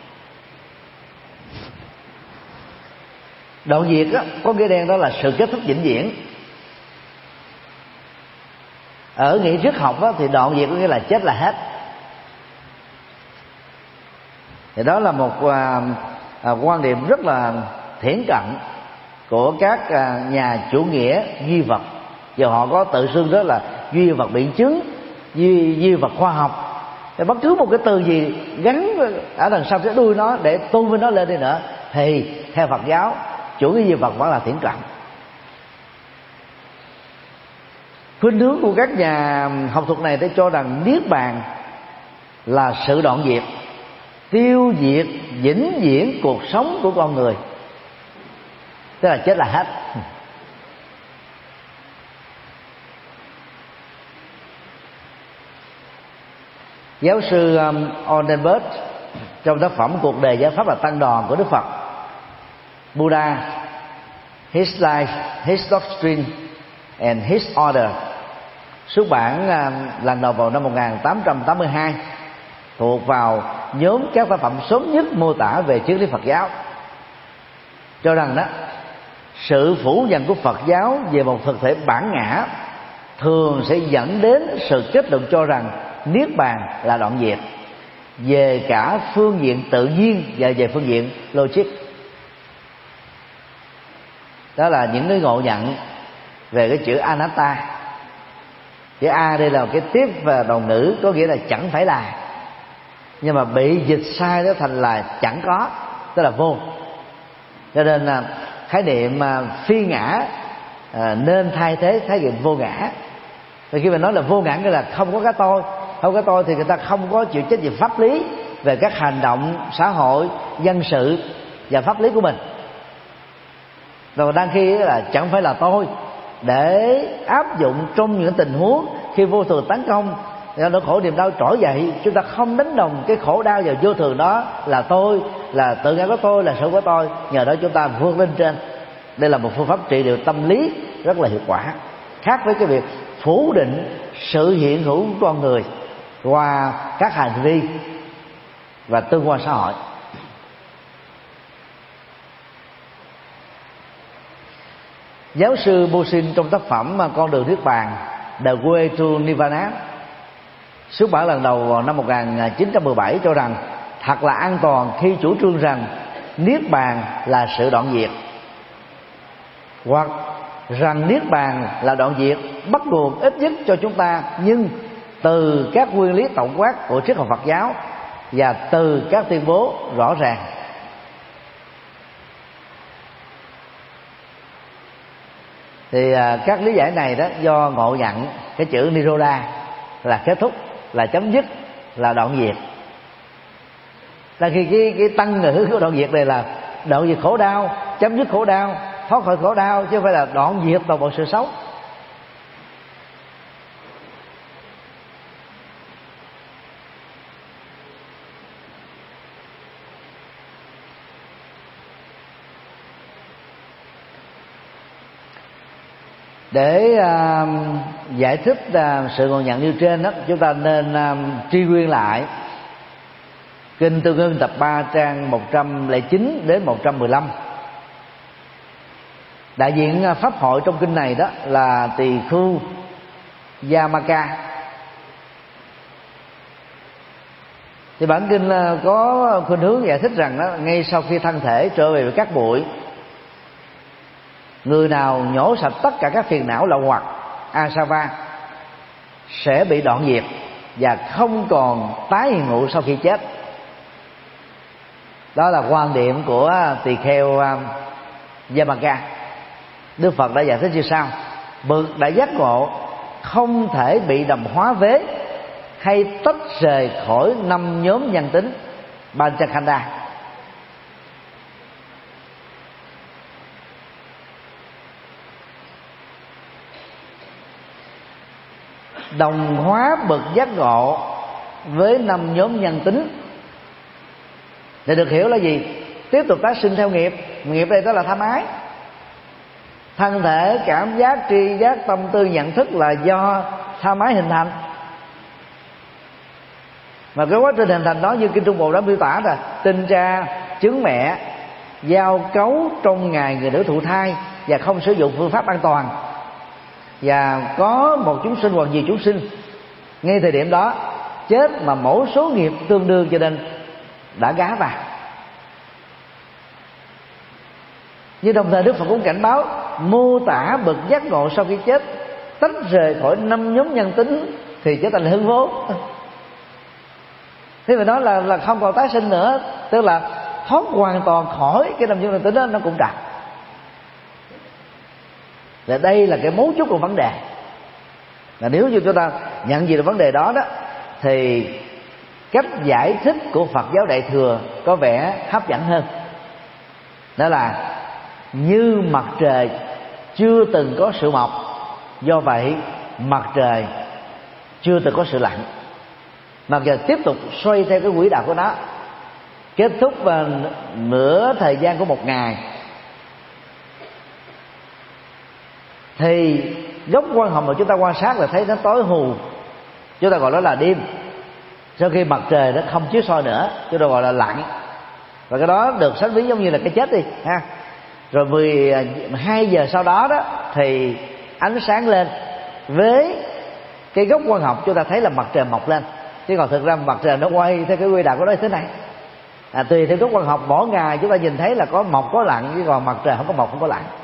Đoạn diệt đó, có nghĩa đen đó là sự kết thúc vĩnh viễn. Ở nghĩa triết học đó, thì đoạn diệt có nghĩa là chết là hết. Thì đó là một à, à, quan điểm rất là thiển cận của các à, nhà chủ nghĩa duy vật. Giờ họ có tự xưng đó là duy vật biện chứng, duy, duy vật khoa học. Thì bất cứ một cái từ gì gắn ở đằng sau cái đuôi nó để tôn vinh nó lên đi nữa, thì theo Phật giáo chủ nghĩa duy vật vẫn là thiển cận. Khuynh hướng của các nhà học thuật này để cho rằng Niết Bàn là sự đoạn diệt, tiêu diệt vĩnh viễn cuộc sống của con người, tức là chết là hết. Giáo sư um, Oldenburg trong tác phẩm Cuộc đời giải pháp là tăng đoàn của Đức Phật, Buddha, His Life, His Doctrine and His Order, xuất bản uh, lần đầu vào năm một nghìn tám trăm tám mươi hai, thuộc vào nhóm các tác phẩm sớm nhất mô tả về triết lý Phật giáo, cho rằng đó sự phủ nhận của Phật giáo về một thực thể bản ngã thường sẽ dẫn đến sự kết luận cho rằng Niết Bàn là đoạn diệt. về cả phương diện tự nhiên và về phương diện logic. Đó là những cái ngộ nhận về cái chữ anatta. Chữ A đây là cái tiếp và đầu ngữ, có nghĩa là chẳng phải là, nhưng mà bị dịch sai đó thành là chẳng có, tức là vô. Cho nên là khái niệm phi ngã à, nên thay thế khái niệm vô ngã. Vì khi mà nói là vô ngã nghĩa là không có cái tôi, không có tôi thì người ta không có chịu trách nhiệm pháp lý về các hành động xã hội, dân sự và pháp lý của mình. Rồi đang khi là chẳng phải là tôi, để áp dụng trong những tình huống khi vô thường tấn công, nỗi khổ niềm đau trỗi dậy, chúng ta không đánh đồng cái khổ đau và vô thường đó là tôi, là tự ngã của tôi, là sự của tôi. Nhờ đó chúng ta vươn lên trên. Đây là một phương pháp trị liệu tâm lý rất là hiệu quả, khác với cái việc phủ định sự hiện hữu của con người qua các hành vi và tương quan xã hội. Giáo sư Bosin trong tác phẩm Con đường Niết Bàn, The Way to Nirvana, xuất bản lần đầu vào năm một nghìn chín trăm mười bảy, cho rằng thật là an toàn khi chủ trương rằng Niết Bàn là sự đoạn diệt, hoặc rằng Niết Bàn là đoạn diệt bắt nguồn ít nhất cho chúng ta, nhưng từ các nguyên lý tổng quát của triết học Phật giáo và từ các tuyên bố rõ ràng. Thì à, các lý giải này đó do ngộ nhận cái chữ Niroda là kết thúc, là chấm dứt, là đoạn diệt. Là khi cái, cái tăng ngữ của đoạn diệt này là đoạn diệt khổ đau, chấm dứt khổ đau, thoát khỏi khổ đau, chứ không phải là đoạn diệt toàn bộ sự sống. Để uh, giải thích uh, sự ngộ nhận như trên đó, chúng ta nên uh, truy nguyên lại Kinh Tương Ưng tập ba trang một trăm lẻ chín đến một trăm mười lăm. Đại diện uh, pháp hội trong kinh này đó là Tỳ Khưu Yamaka. Thì bản kinh uh, có khuynh hướng giải thích rằng đó, ngay sau khi thân thể trở về với các bụi, người nào nhổ sạch tất cả các phiền não lậu hoặc asava sẽ bị đoạn diệt và không còn tái hiện ngụ sau khi chết. Đó là quan điểm của Tỳ Kheo Yamaka. Đức Phật đã giải thích như sau: bậc đã giác ngộ không thể bị đồng hóa vế hay tách rời khỏi năm nhóm nhân tính Panchakhanda. Đồng hóa bậc giác ngộ với năm nhóm nhân tính để được hiểu là gì? Tiếp tục tái sinh theo nghiệp. Nghiệp đây đó là tham ái. Thân thể, cảm giác, tri giác, tâm tư, nhận thức là do tham ái hình thành. Mà cái quá trình hình thành đó như Kinh Trung Bộ đã miêu tả rồi: tinh cha, trứng mẹ, giao cấu trong ngày người nữ thụ thai và không sử dụng phương pháp an toàn, và có một chúng sinh hoặc nhiều chúng sinh. Ngay thời điểm đó chết mà mẫu số nghiệp tương đương, cho nên đã gá vào. Nhưng đồng thời Đức Phật cũng cảnh báo mô tả bậc giác ngộ sau khi chết tách rời khỏi năm nhóm nhân tính thì trở thành hư vô. Thế mà nói là là không còn tái sinh nữa, tức là thoát hoàn toàn khỏi cái năm nhóm nhân tính đó, nó cũng trật. Và đây là cái mấu chốt của vấn đề. Và nếu như chúng ta nhận gì được vấn đề đó đó, thì cách giải thích của Phật giáo Đại Thừa có vẻ hấp dẫn hơn. Đó là như mặt trời chưa từng có sự mọc, do vậy mặt trời chưa từng có sự lặn, mặc giờ tiếp tục xoay theo cái quỹ đạo của nó. Kết thúc vào nửa thời gian của một ngày thì góc quan hồng mà chúng ta quan sát là thấy nó tối hù, chúng ta gọi nó là đêm. Sau khi mặt trời nó không chiếu soi nữa, chúng ta gọi là lặn. Và cái đó được sánh ví giống như là cái chết đi ha. Rồi mười hai giờ sau đó đó thì ánh sáng lên, với cái góc quang học chúng ta thấy là mặt trời mọc lên. chứ còn thực ra mặt trời nó quay theo cái quỹ đạo của nó thế này. À, tùy theo các quan học mỗi ngày chúng ta nhìn thấy là có mọc có lặn, chứ còn mặt trời không có mọc không có lặn.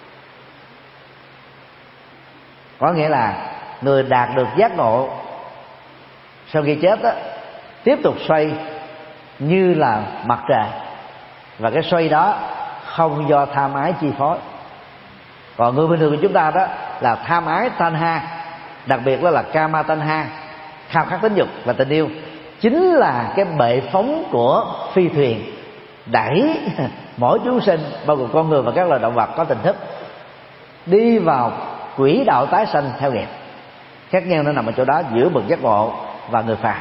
Có nghĩa là người đạt được giác ngộ sau khi chết đó, tiếp tục xoay như là mặt trời, và cái xoay đó không do tham ái chi phối. Còn người bình thường của chúng ta đó là tham ái tanha, đặc biệt đó là kama tanha, khao khát tính dục và tình yêu, chính là cái bệ phóng của phi thuyền đẩy mỗi chúng sinh, bao gồm con người và các loài động vật có tình thức, đi vào quỹ đạo tái sanh theo nghiệp. Khác nhau nó nằm ở chỗ đó, giữa bậc giác ngộ và người phàm.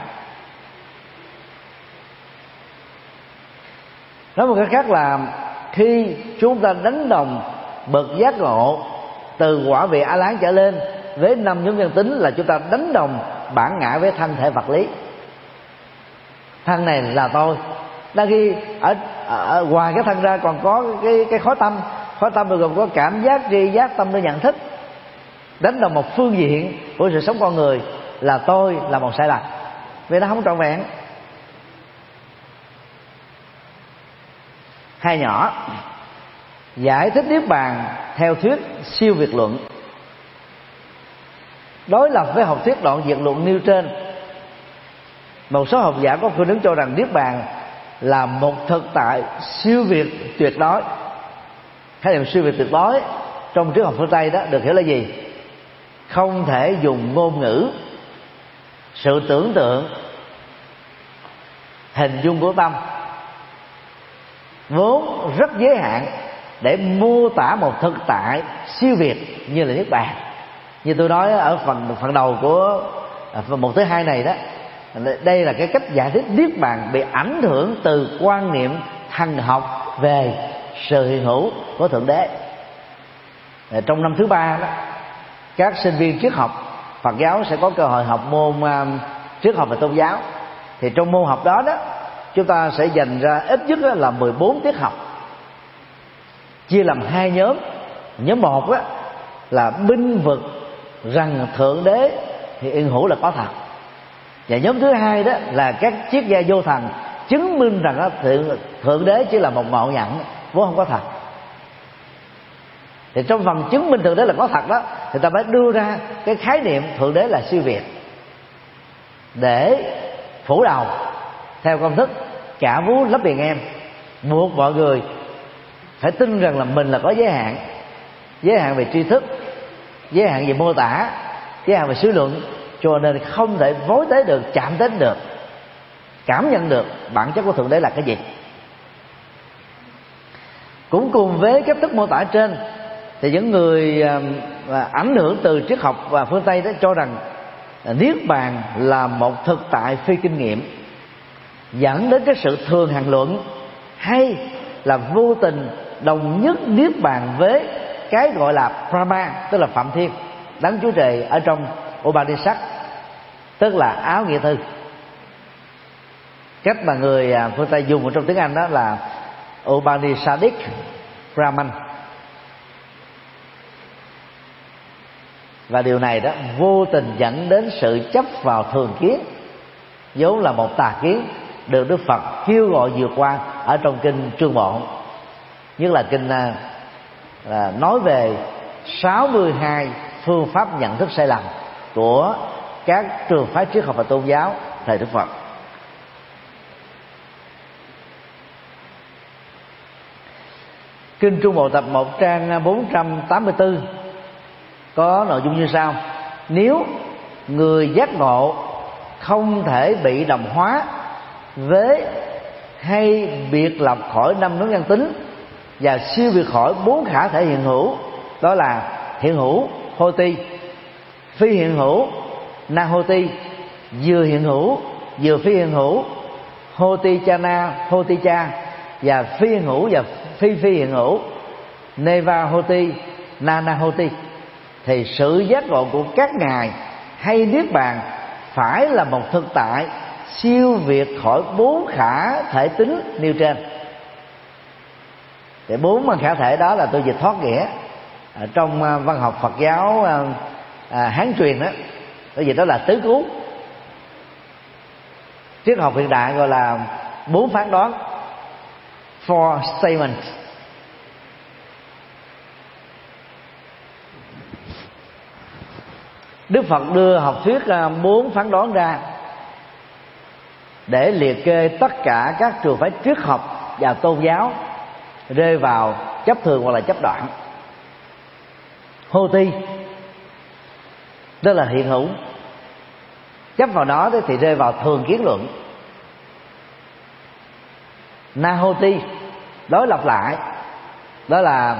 Nói một cách khác là khi chúng ta đánh đồng bậc giác ngộ từ quả vị A Lán trở lên với năm nhóm nhân tính, là chúng ta đánh đồng bản ngã với thân thể vật lý. Thân này là tôi. Đa khi ở, ở ngoài cái thân ra còn có cái cái khối tâm, khối tâm bao gồm có cảm giác, tri giác, tâm tư, nhận thức. Đánh đồng một phương diện của sự sống con người là tôi là một sai lầm, vì nó không trọn vẹn. Hai nhỏ giải thích niết bàn theo thuyết siêu việt luận, đối lập với học thuyết đoạn diệt luận nêu trên. Một số học giả có khuynh hướng cho rằng niết bàn là một thực tại siêu việt tuyệt đối. Khái niệm siêu việt tuyệt đối trong triết học phương Tây đó được hiểu là gì? Không thể dùng ngôn ngữ, sự tưởng tượng, hình dung của tâm vốn rất giới hạn để mô tả một thực tại siêu việt như là niết bàn. Như tôi nói ở phần phần đầu của phần một thứ hai này đó, đây là cái cách giải thích niết bàn bị ảnh hưởng từ quan niệm thần học về sự hiện hữu của thượng đế. Trong năm thứ ba đó, các sinh viên triết học Phật giáo sẽ có cơ hội học môn uh, triết học và tôn giáo. Thì trong môn học đó đó, chúng ta sẽ dành ra ít nhất là mười bốn tiết học, chia làm hai nhóm. Nhóm một đó là binh vực rằng thượng đế thì yên hữu là có thật, và nhóm thứ hai đó là các triết gia vô thần chứng minh rằng thượng, thượng đế chỉ là một ngộ nhận, vốn không có thật. Thì trong phần chứng minh thượng đế là có thật đó, thì ta phải đưa ra cái khái niệm thượng đế là siêu việt, để phủ đầu theo công thức cả vú lấp biển em, buộc mọi người phải tin rằng là mình là có giới hạn, giới hạn về tri thức, giới hạn về mô tả, giới hạn về suy luận, cho nên không thể vối tới được, chạm đến được, cảm nhận được bản chất của thượng đế là cái gì. Cũng cùng với cách thức mô tả trên, thì những người ảnh hưởng từ triết học và phương Tây đó cho rằng niết bàn là một thực tại phi kinh nghiệm, dẫn đến cái sự thường hằng luận, hay là vô tình đồng nhất niết bàn với cái gọi là Brahma, tức là Phạm Thiên, đấng Chúa Trời ở trong Upanishad, tức là áo nghĩa thư. Cách mà người phương Tây dùng ở trong tiếng Anh đó là Upanishadic Brahman. Và điều này đó vô tình dẫn đến sự chấp vào thường kiến, vốn là một tà kiến, được Đức Phật kêu gọi vượt qua ở trong kinh Trương Bộ, nhất là kinh là nói về sáu mươi hai phương pháp nhận thức sai lầm của các trường phái triết học và tôn giáo thời Đức Phật. Kinh Trung Bộ tập một trang bốn trăm tám mươi tư có nội dung như sau: nếu người giác ngộ không thể bị đồng hóa với hay biệt lập khỏi năm nhóm nhân tính và siêu việt khỏi bốn khả thể hiện hữu, đó là hiện hữu hoti, phi hiện hữu na hoti, vừa hiện hữu vừa phi hiện hữu hoti cha na hoti cha, và phi hiện hữu và phi phi hiện hữu neva hoti na na hoti, thì sự giác ngộ của các ngài hay niết bàn phải là một thực tại siêu việt khỏi bốn khả thể tính nêu trên. Để bốn khả thể đó là tôi dịch thoát nghĩa ở trong văn học Phật giáo à, Hán truyền đó, cái gì đó là tứ cứu. triết học hiện đại gọi là bốn phán đoán, four statements. Đức Phật đưa học thuyết bốn phán đoán ra để liệt kê tất cả các trường phái triết học và tôn giáo rơi vào chấp thường hoặc là chấp đoạn. Hô ti đó là hiện hữu, chấp vào đó thì rơi vào thường kiến luận. Na hô ti đối lập lại, đó là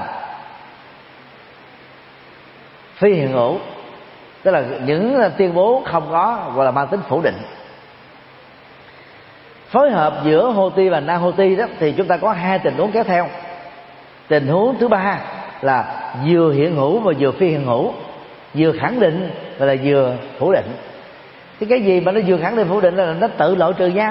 phi hiện hữu, tức là những tuyên bố không có, gọi là mang tính phủ định. Phối hợp giữa hô ti và na hô ti đó thì chúng ta có hai tình huống kéo theo. Tình huống thứ ba là vừa hiện hữu và vừa phi hiện hữu, vừa khẳng định và là vừa phủ định. Thì cái gì mà nó vừa khẳng định phủ định là nó tự loại trừ nhau.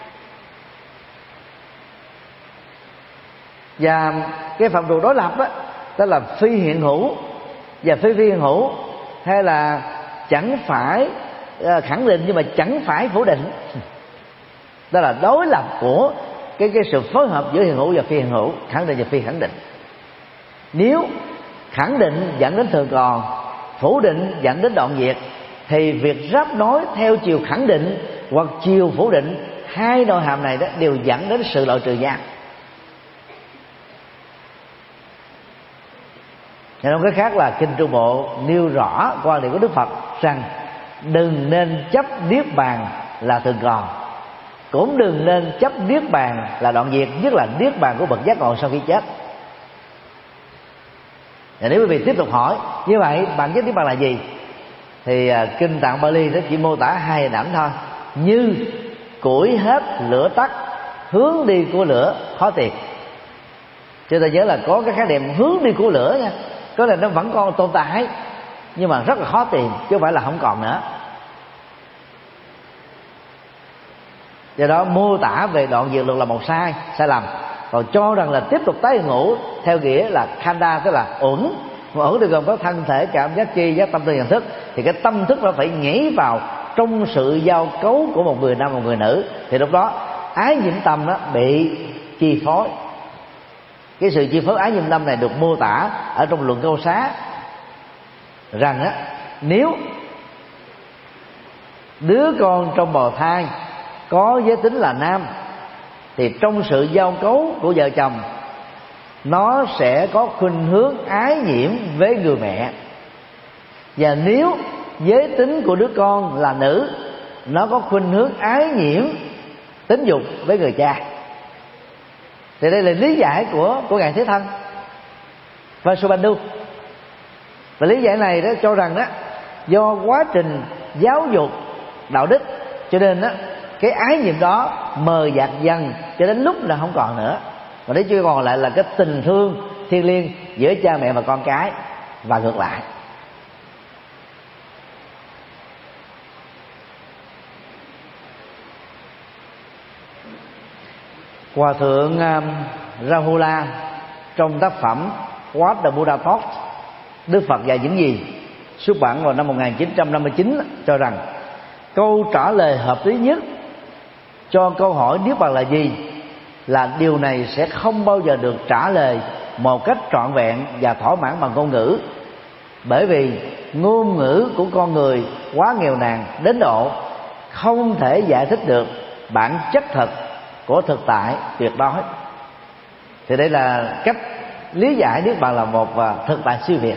Và cái phạm trù đối lập đó, đó là phi hiện hữu và phi phi hiện hữu, hay là chẳng phải khẳng định nhưng mà chẳng phải phủ định. Đó là đối lập của cái cái sự phối hợp giữa hiện hữu và phi hiện hữu, khẳng định và phi khẳng định. Nếu khẳng định dẫn đến thường còn, phủ định dẫn đến đoạn diệt, thì việc ráp nối theo chiều khẳng định hoặc chiều phủ định, hai nội hàm này đó đều dẫn đến sự loại trừ nhau. Và nói cách khác là Kinh Trung Bộ nêu rõ quan điểm của Đức Phật rằng đừng nên chấp niết bàn là thường còn, cũng đừng nên chấp niết bàn là đoạn diệt, nhất là niết bàn của bậc giác ngộ sau khi chết. Và nếu quý vị tiếp tục hỏi như vậy bản chất niết bàn là gì, thì Kinh Tạng Bali nó chỉ mô tả hai hình ảnh thôi: như củi hết lửa tắt, hướng đi của lửa khó tìm. Chúng ta nhớ là có cái khái niệm hướng đi của lửa nha, có là nó vẫn còn tồn tại nhưng mà rất là khó tìm, chứ không phải là không còn nữa. Do đó mô tả về đoạn diệt luật là một sai sai lầm, còn cho rằng là tiếp tục tái hiện hữu theo nghĩa là khanda, tức là uẩn. Mà uẩn thì gồm có thân thể, cảm giác chi, giác tâm tư nhận thức, thì cái tâm thức nó phải nhảy vào trong sự giao cấu của một người nam và một người nữ, thì lúc đó ái nhiễm tâm nó bị chi phối. Cái sự chi phối ái nhiễm tâm này được mô tả ở trong luận Câu Xá rằng á, nếu đứa con trong bào thai có giới tính là nam thì trong sự giao cấu của vợ chồng nó sẽ có khuynh hướng ái nhiễm với người mẹ, và nếu giới tính của đứa con là nữ, nó có khuynh hướng ái nhiễm tính dục với người cha. Thì đây là lý giải của của ngài Thế Thân Vasubandhu. Và lý giải này đó cho rằng đó, do quá trình giáo dục đạo đức cho nên đó, cái ái nhiệm đó mờ nhạt dần cho đến lúc là không còn nữa, và đấy chưa còn lại là cái tình thương thiêng liêng giữa cha mẹ và con cái, và ngược lại. Hòa thượng Rahula trong tác phẩm What the Buddha Taught, Đức Phật dạy những gì, xuất bản vào năm một nghìn chín trăm năm mươi chín, cho rằng câu trả lời hợp lý nhất cho câu hỏi niết bàn là gì là điều này sẽ không bao giờ được trả lời một cách trọn vẹn và thỏa mãn bằng ngôn ngữ, bởi vì ngôn ngữ của con người quá nghèo nàn đến độ không thể giải thích được bản chất thật của thực tại tuyệt đối. Thì đây là cách lý giải niết bàn là một thực tại siêu việt.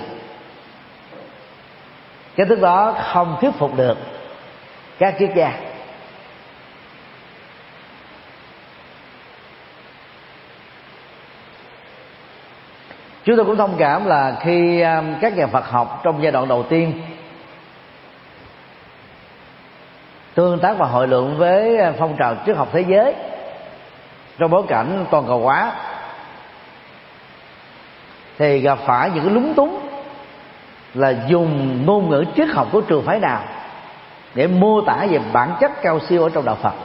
Cái thức đó không thuyết phục được các triết gia. Chúng tôi cũng thông cảm là khi các nhà Phật học trong giai đoạn đầu tiên tương tác và hội luận với phong trào triết học thế giới trong bối cảnh toàn cầu hóa, thì gặp phải những cái lúng túng là dùng ngôn ngữ triết học của trường phái nào để mô tả về bản chất cao siêu ở trong đạo Phật.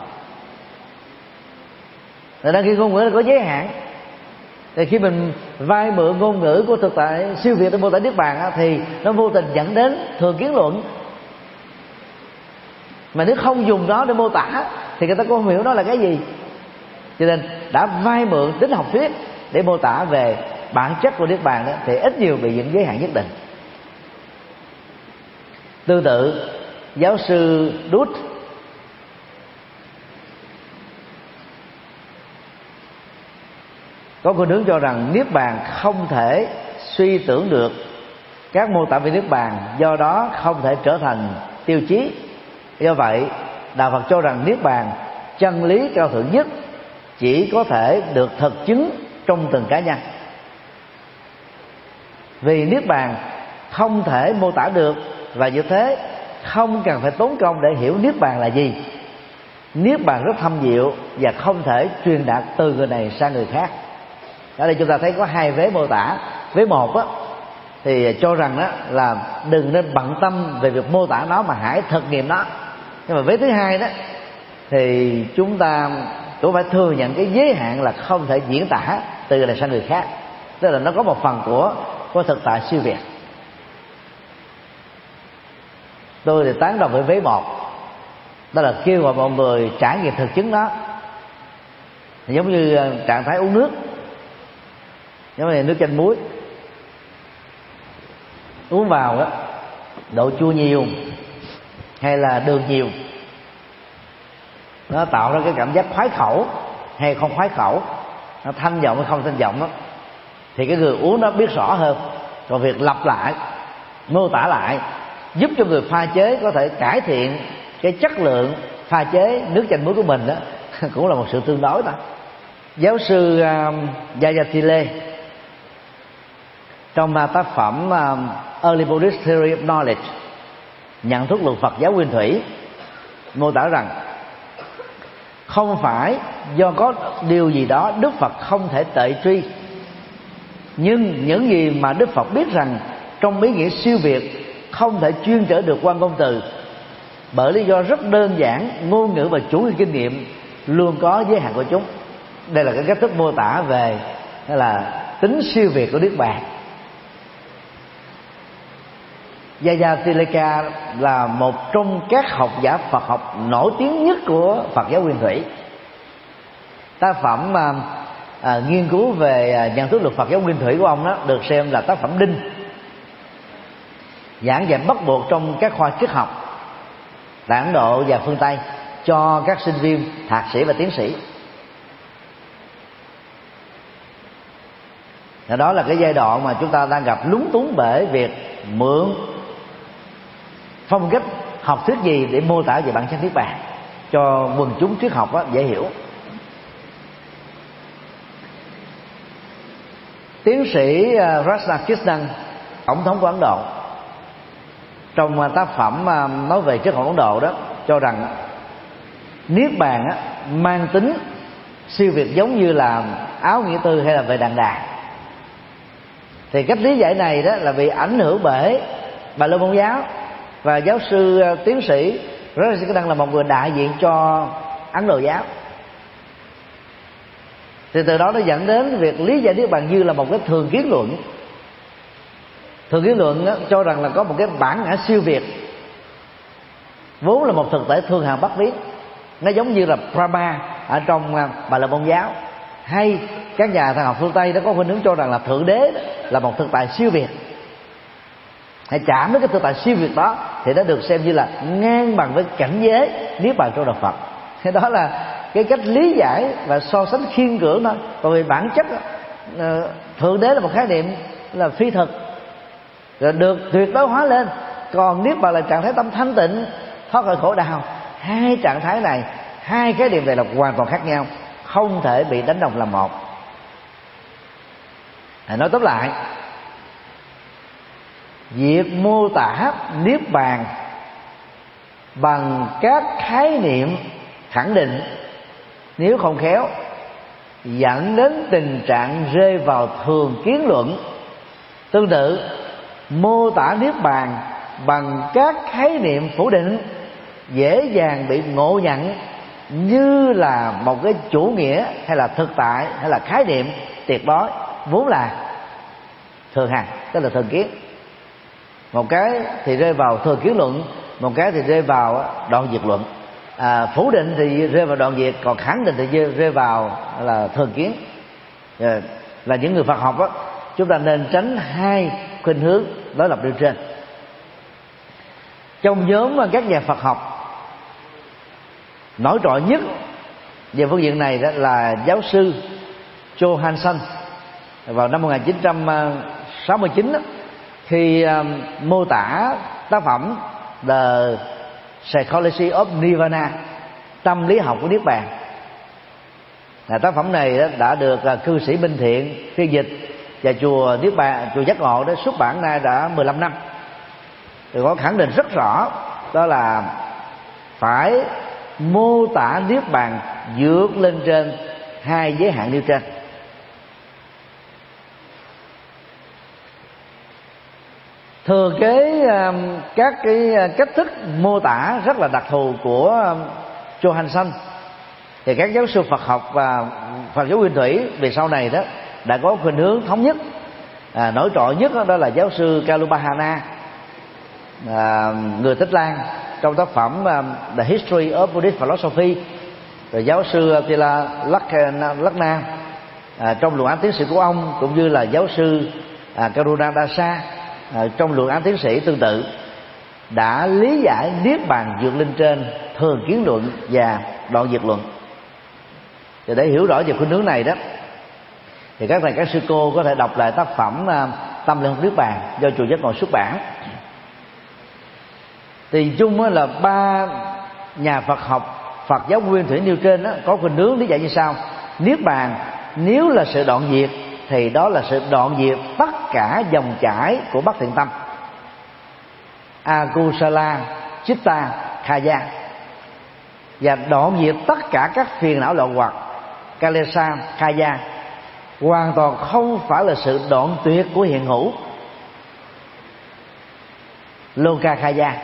Nên khi ngôn ngữ là có giới hạn, thì khi mình vay mượn ngôn ngữ của thực tại siêu việt để mô tả niết bàn thì nó vô tình dẫn đến thường kiến luận. Mà nếu không dùng đó để mô tả thì người ta cũng không hiểu nó là cái gì, cho nên đã vay mượn tính học thuyết để mô tả về bản chất của niết bàn đó, thì ít nhiều bị những giới hạn nhất định. Tương tự, giáo sư Đút có khuynh hướng cho rằng niết bàn không thể suy tưởng được các mô tả về niết bàn, do đó không thể trở thành tiêu chí. Do vậy, đạo Phật cho rằng niết bàn, chân lý cao thượng nhất, chỉ có thể được thực chứng trong từng cá nhân. Vì niết bàn không thể mô tả được, và như thế không cần phải tốn công để hiểu niết bàn là gì. Niết bàn rất thâm diệu và không thể truyền đạt từ người này sang người khác. Ở đây chúng ta thấy có hai vế mô tả. Vế một á, thì cho rằng đó là đừng nên bận tâm về việc mô tả nó mà hãy thực nghiệm nó. Nhưng mà vế thứ hai đó thì chúng ta cũng phải thừa nhận cái giới hạn là không thể diễn tả từ người này sang người khác, tức là nó có một phần của của thực tại siêu việt. Tôi thì tán đồng với vế một, đó là kêu gọi mọi người trải nghiệm thực chứng nó, giống như trạng thái uống nước, giống như nước chanh muối. Uống vào đó, độ chua nhiều hay là đường nhiều, nó tạo ra cái cảm giác khoái khẩu hay không khoái khẩu, nó thanh giọng hay không thanh giọng đó, thì cái người uống nó biết rõ hơn. Còn việc lặp lại, mô tả lại giúp cho người pha chế có thể cải thiện cái chất lượng pha chế nước chanh muối của mình đó, cũng là một sự tương đối đó. Giáo sư uh, Jayatile trong uh, tác phẩm uh, Early Buddhist Theory of Knowledge, nhận thức luật Phật giáo nguyên thủy, mô tả rằng không phải do có điều gì đó Đức Phật không thể tệ truy, nhưng những gì mà Đức Phật biết rằng trong ý nghĩa siêu việt không thể chuyên trở được quan công từ, bởi lý do rất đơn giản, ngôn ngữ và chủ nghĩa kinh nghiệm luôn có giới hạn của chúng. Đây là cái cách thức mô tả về là tính siêu việt của niết bàn. Jayatileka là một trong các học giả Phật học nổi tiếng nhất của Phật giáo nguyên thủy. Tác phẩm à, à, nghiên cứu về nhận thức luật Phật giáo nguyên thủy của ông đó được xem là tác phẩm đinh, giảng dạy bắt buộc trong các khoa triết học tại Ấn Độ và phương Tây cho các sinh viên thạc sĩ và tiến sĩ. Đó là cái giai đoạn mà chúng ta đang gặp lúng túng bởi việc mượn phong cách học thuyết gì để mô tả về bản chất niết bàn cho quần chúng triết học đó, dễ hiểu. Tiến sĩ Radhakrishnan, tổng thống của Ấn Độ, trong tác phẩm nói về triết học Ấn Độ đó, cho rằng niết bàn á, mang tính siêu việt giống như là áo nghĩa tư hay là về đàn đà. Thì cách lý giải này đó là bị ảnh hưởng bởi Bà La Môn giáo, và giáo sư tiến sĩ Radhakrishnan là một người đại diện cho Ấn Độ giáo. Thì từ đó nó dẫn đến việc lý giải niết bàn như là một cái thường kiến luận. Thường kiến luận đó, cho rằng là có một cái bản ngã siêu việt, vốn là một thực thể thương hằng bất biến. Nó giống như là Brahma ở trong Bà La Môn giáo, hay các nhà thần học phương Tây đã có khuynh hướng cho rằng là thượng đế đó là một thực tại siêu việt. Hãy chạm đến cái thực tại siêu việt đó thì nó được xem như là ngang bằng với cảnh giới niết bàn trong đạo Phật. Thế đó là cái cách lý giải và so sánh khiên cưỡng thôi. Còn về bản chất đó, thượng đế là một khái niệm là phi thực, rồi được tuyệt đối hóa lên. Còn niết bàn là trạng thái tâm thanh tịnh, thoát khỏi khổ đau. Hai trạng thái này, hai cái điểm này là hoàn toàn khác nhau, không thể bị đánh đồng làm một. À, nói tóm lại, việc mô tả niết bàn bằng các khái niệm khẳng định, nếu không khéo dẫn đến tình trạng rơi vào thường kiến luận. Tương tự, mô tả niết bàn bằng các khái niệm phủ định dễ dàng bị ngộ nhận như là một cái chủ nghĩa hay là thực tại hay là khái niệm tuyệt đối, vốn là thường hằng, tức là thường kiến. Một cái thì rơi vào thường kiến luận, một cái thì rơi vào đoạn diệt luận. à, phủ định thì rơi vào đoạn diệt, còn khẳng định thì rơi vào là thường kiến. À, là những người Phật học á, chúng ta nên tránh hai khuynh hướng đối lập nêu trên. Trong nhóm các nhà Phật học nổi trội nhất về phương diện này đó là giáo sư Johansson. Vào năm một nghìn chín trăm sáu mươi chín đó, khi um, mô tả tác phẩm The Psychology of Nirvana, tâm lý học của niết bàn, là tác phẩm này đó đã được uh, cư sĩ Minh Thiện phiên dịch, và chùa Niết Bàn, chùa Giác Ngộ đó xuất bản nay đã mười lăm năm. Thì có khẳng định rất rõ đó là phải mô tả niết bàn vượt lên trên hai giới hạn nêu trên. Thừa kế các cái cách thức mô tả rất là đặc thù của Johansson, thì các giáo sư Phật học và Phật giáo Nguyên Thủy về sau này đó đã có khuynh hướng thống nhất. À, nổi trội nhất đó, đó là giáo sư Kalupahana, à, người Tích Lan, trong tác phẩm um, The History of Buddhist Philosophy, rồi giáo sư Tila Lakna à, trong luận án tiến sĩ của ông, cũng như là giáo sư à, Karunadasa à, trong luận án tiến sĩ tương tự, đã lý giải niết bàn vượt lên trên thường kiến luận và đoạn diệt luận. Thì để hiểu rõ về khuynh hướng này đó, thì các thầy các sư cô có thể đọc lại tác phẩm uh, Tâm Linh Niết Bàn do chùa Giác Ngộ xuất bản. Thì chung là ba nhà Phật học Phật giáo Nguyên Thủy nêu trên đó, có khuynh hướng lý giải như sau: niết bàn nếu là sự đoạn diệt thì đó là sự đoạn diệt tất cả dòng chảy của bất thiện tâm, Akusala Chitta Khaya, và đoạn diệt tất cả các phiền não lậu hoặc, Kalesa Khaya, hoàn toàn không phải là sự đoạn tuyệt của hiện hữu, Loka Khaya.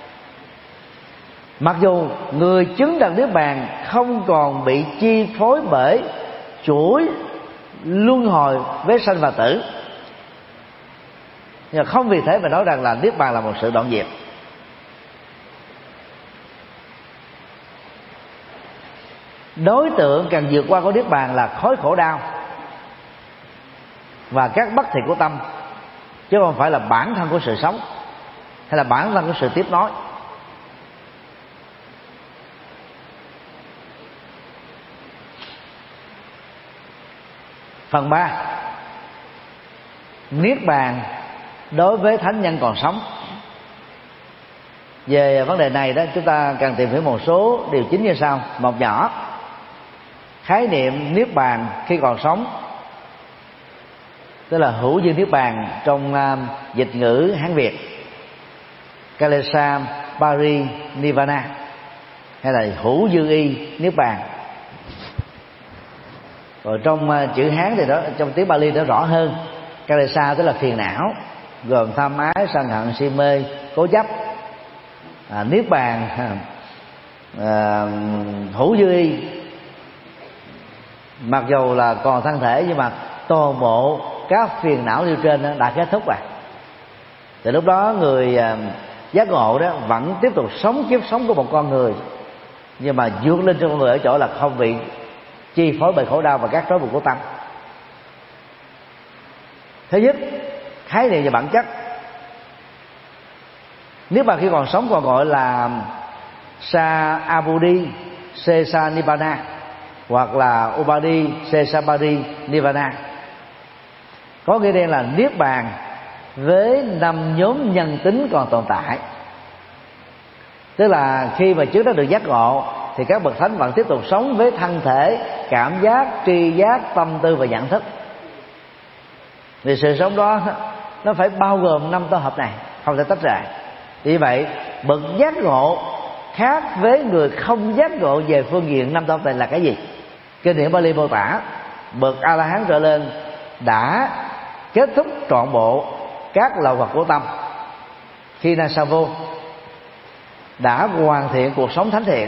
Mặc dù người chứng đạt niết bàn không còn bị chi phối bởi chuỗi luân hồi với sanh và tử, nhưng không vì thế mà nói rằng là niết bàn là một sự đoạn diệt. Đối tượng cần vượt qua của niết bàn là khối khổ đau và các bất thiện của tâm, chứ không phải là bản thân của sự sống hay là bản thân của sự tiếp nối. Phần ba, niết bàn đối với thánh nhân còn sống. Về vấn đề này đó, chúng ta cần tìm hiểu một số điều chính như sau. Một nhỏ, khái niệm niết bàn khi còn sống, tức là hữu dư niết bàn trong uh, dịch ngữ Hán Việt, Kalesa Pari Nirvana, hay là hữu dư y niết bàn. Rồi trong uh, chữ Hán thì đó, trong tiếng Pali nó rõ hơn. Kalesa tức là phiền não, gồm tham ái, sân hận, si mê, cố chấp. À, niết bàn à, hữu dư y, mặc dù là còn thân thể nhưng mà toàn bộ các phiền não nêu trên đã kết thúc rồi. Từ lúc đó người à, giác ngộ đó vẫn tiếp tục sống kiếp sống của một con người, nhưng mà vượt lên cho con người ở chỗ là không bị chi phối bởi khổ đau và các trói buộc của tâm. Thứ nhất, khái niệm về bản chất. Niết bàn khi còn sống còn gọi là Sa Abudi Sesa Nibbana, hoặc là Ubadi Sesabadi Nibbana, có nghĩa đen là niết bàn với năm nhóm nhân tính còn tồn tại. Tức là khi mà trước đó được giác ngộ thì các bậc thánh vẫn tiếp tục sống với thân thể, cảm giác, tri giác, tâm tư và nhận thức. Vì sự sống đó nó phải bao gồm năm tổ hợp này, không thể tách rời. Vì vậy bậc giác ngộ khác với người không giác ngộ về phương diện năm tổ hợp này là cái gì? Kinh điển Pali mô tả bậc A La Hán trở lên đã kết thúc trọn bộ các lậu hoặc của tâm, khi na sa vô đã hoàn thiện cuộc sống thánh thiện,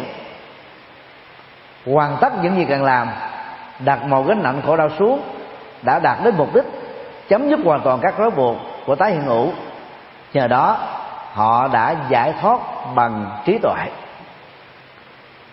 hoàn tất những gì cần làm, đặt một gánh nặng khổ đau xuống, đã đạt đến mục đích chấm dứt hoàn toàn các rối buộc của tái hiện hữu. Nhờ đó họ đã giải thoát bằng trí tuệ.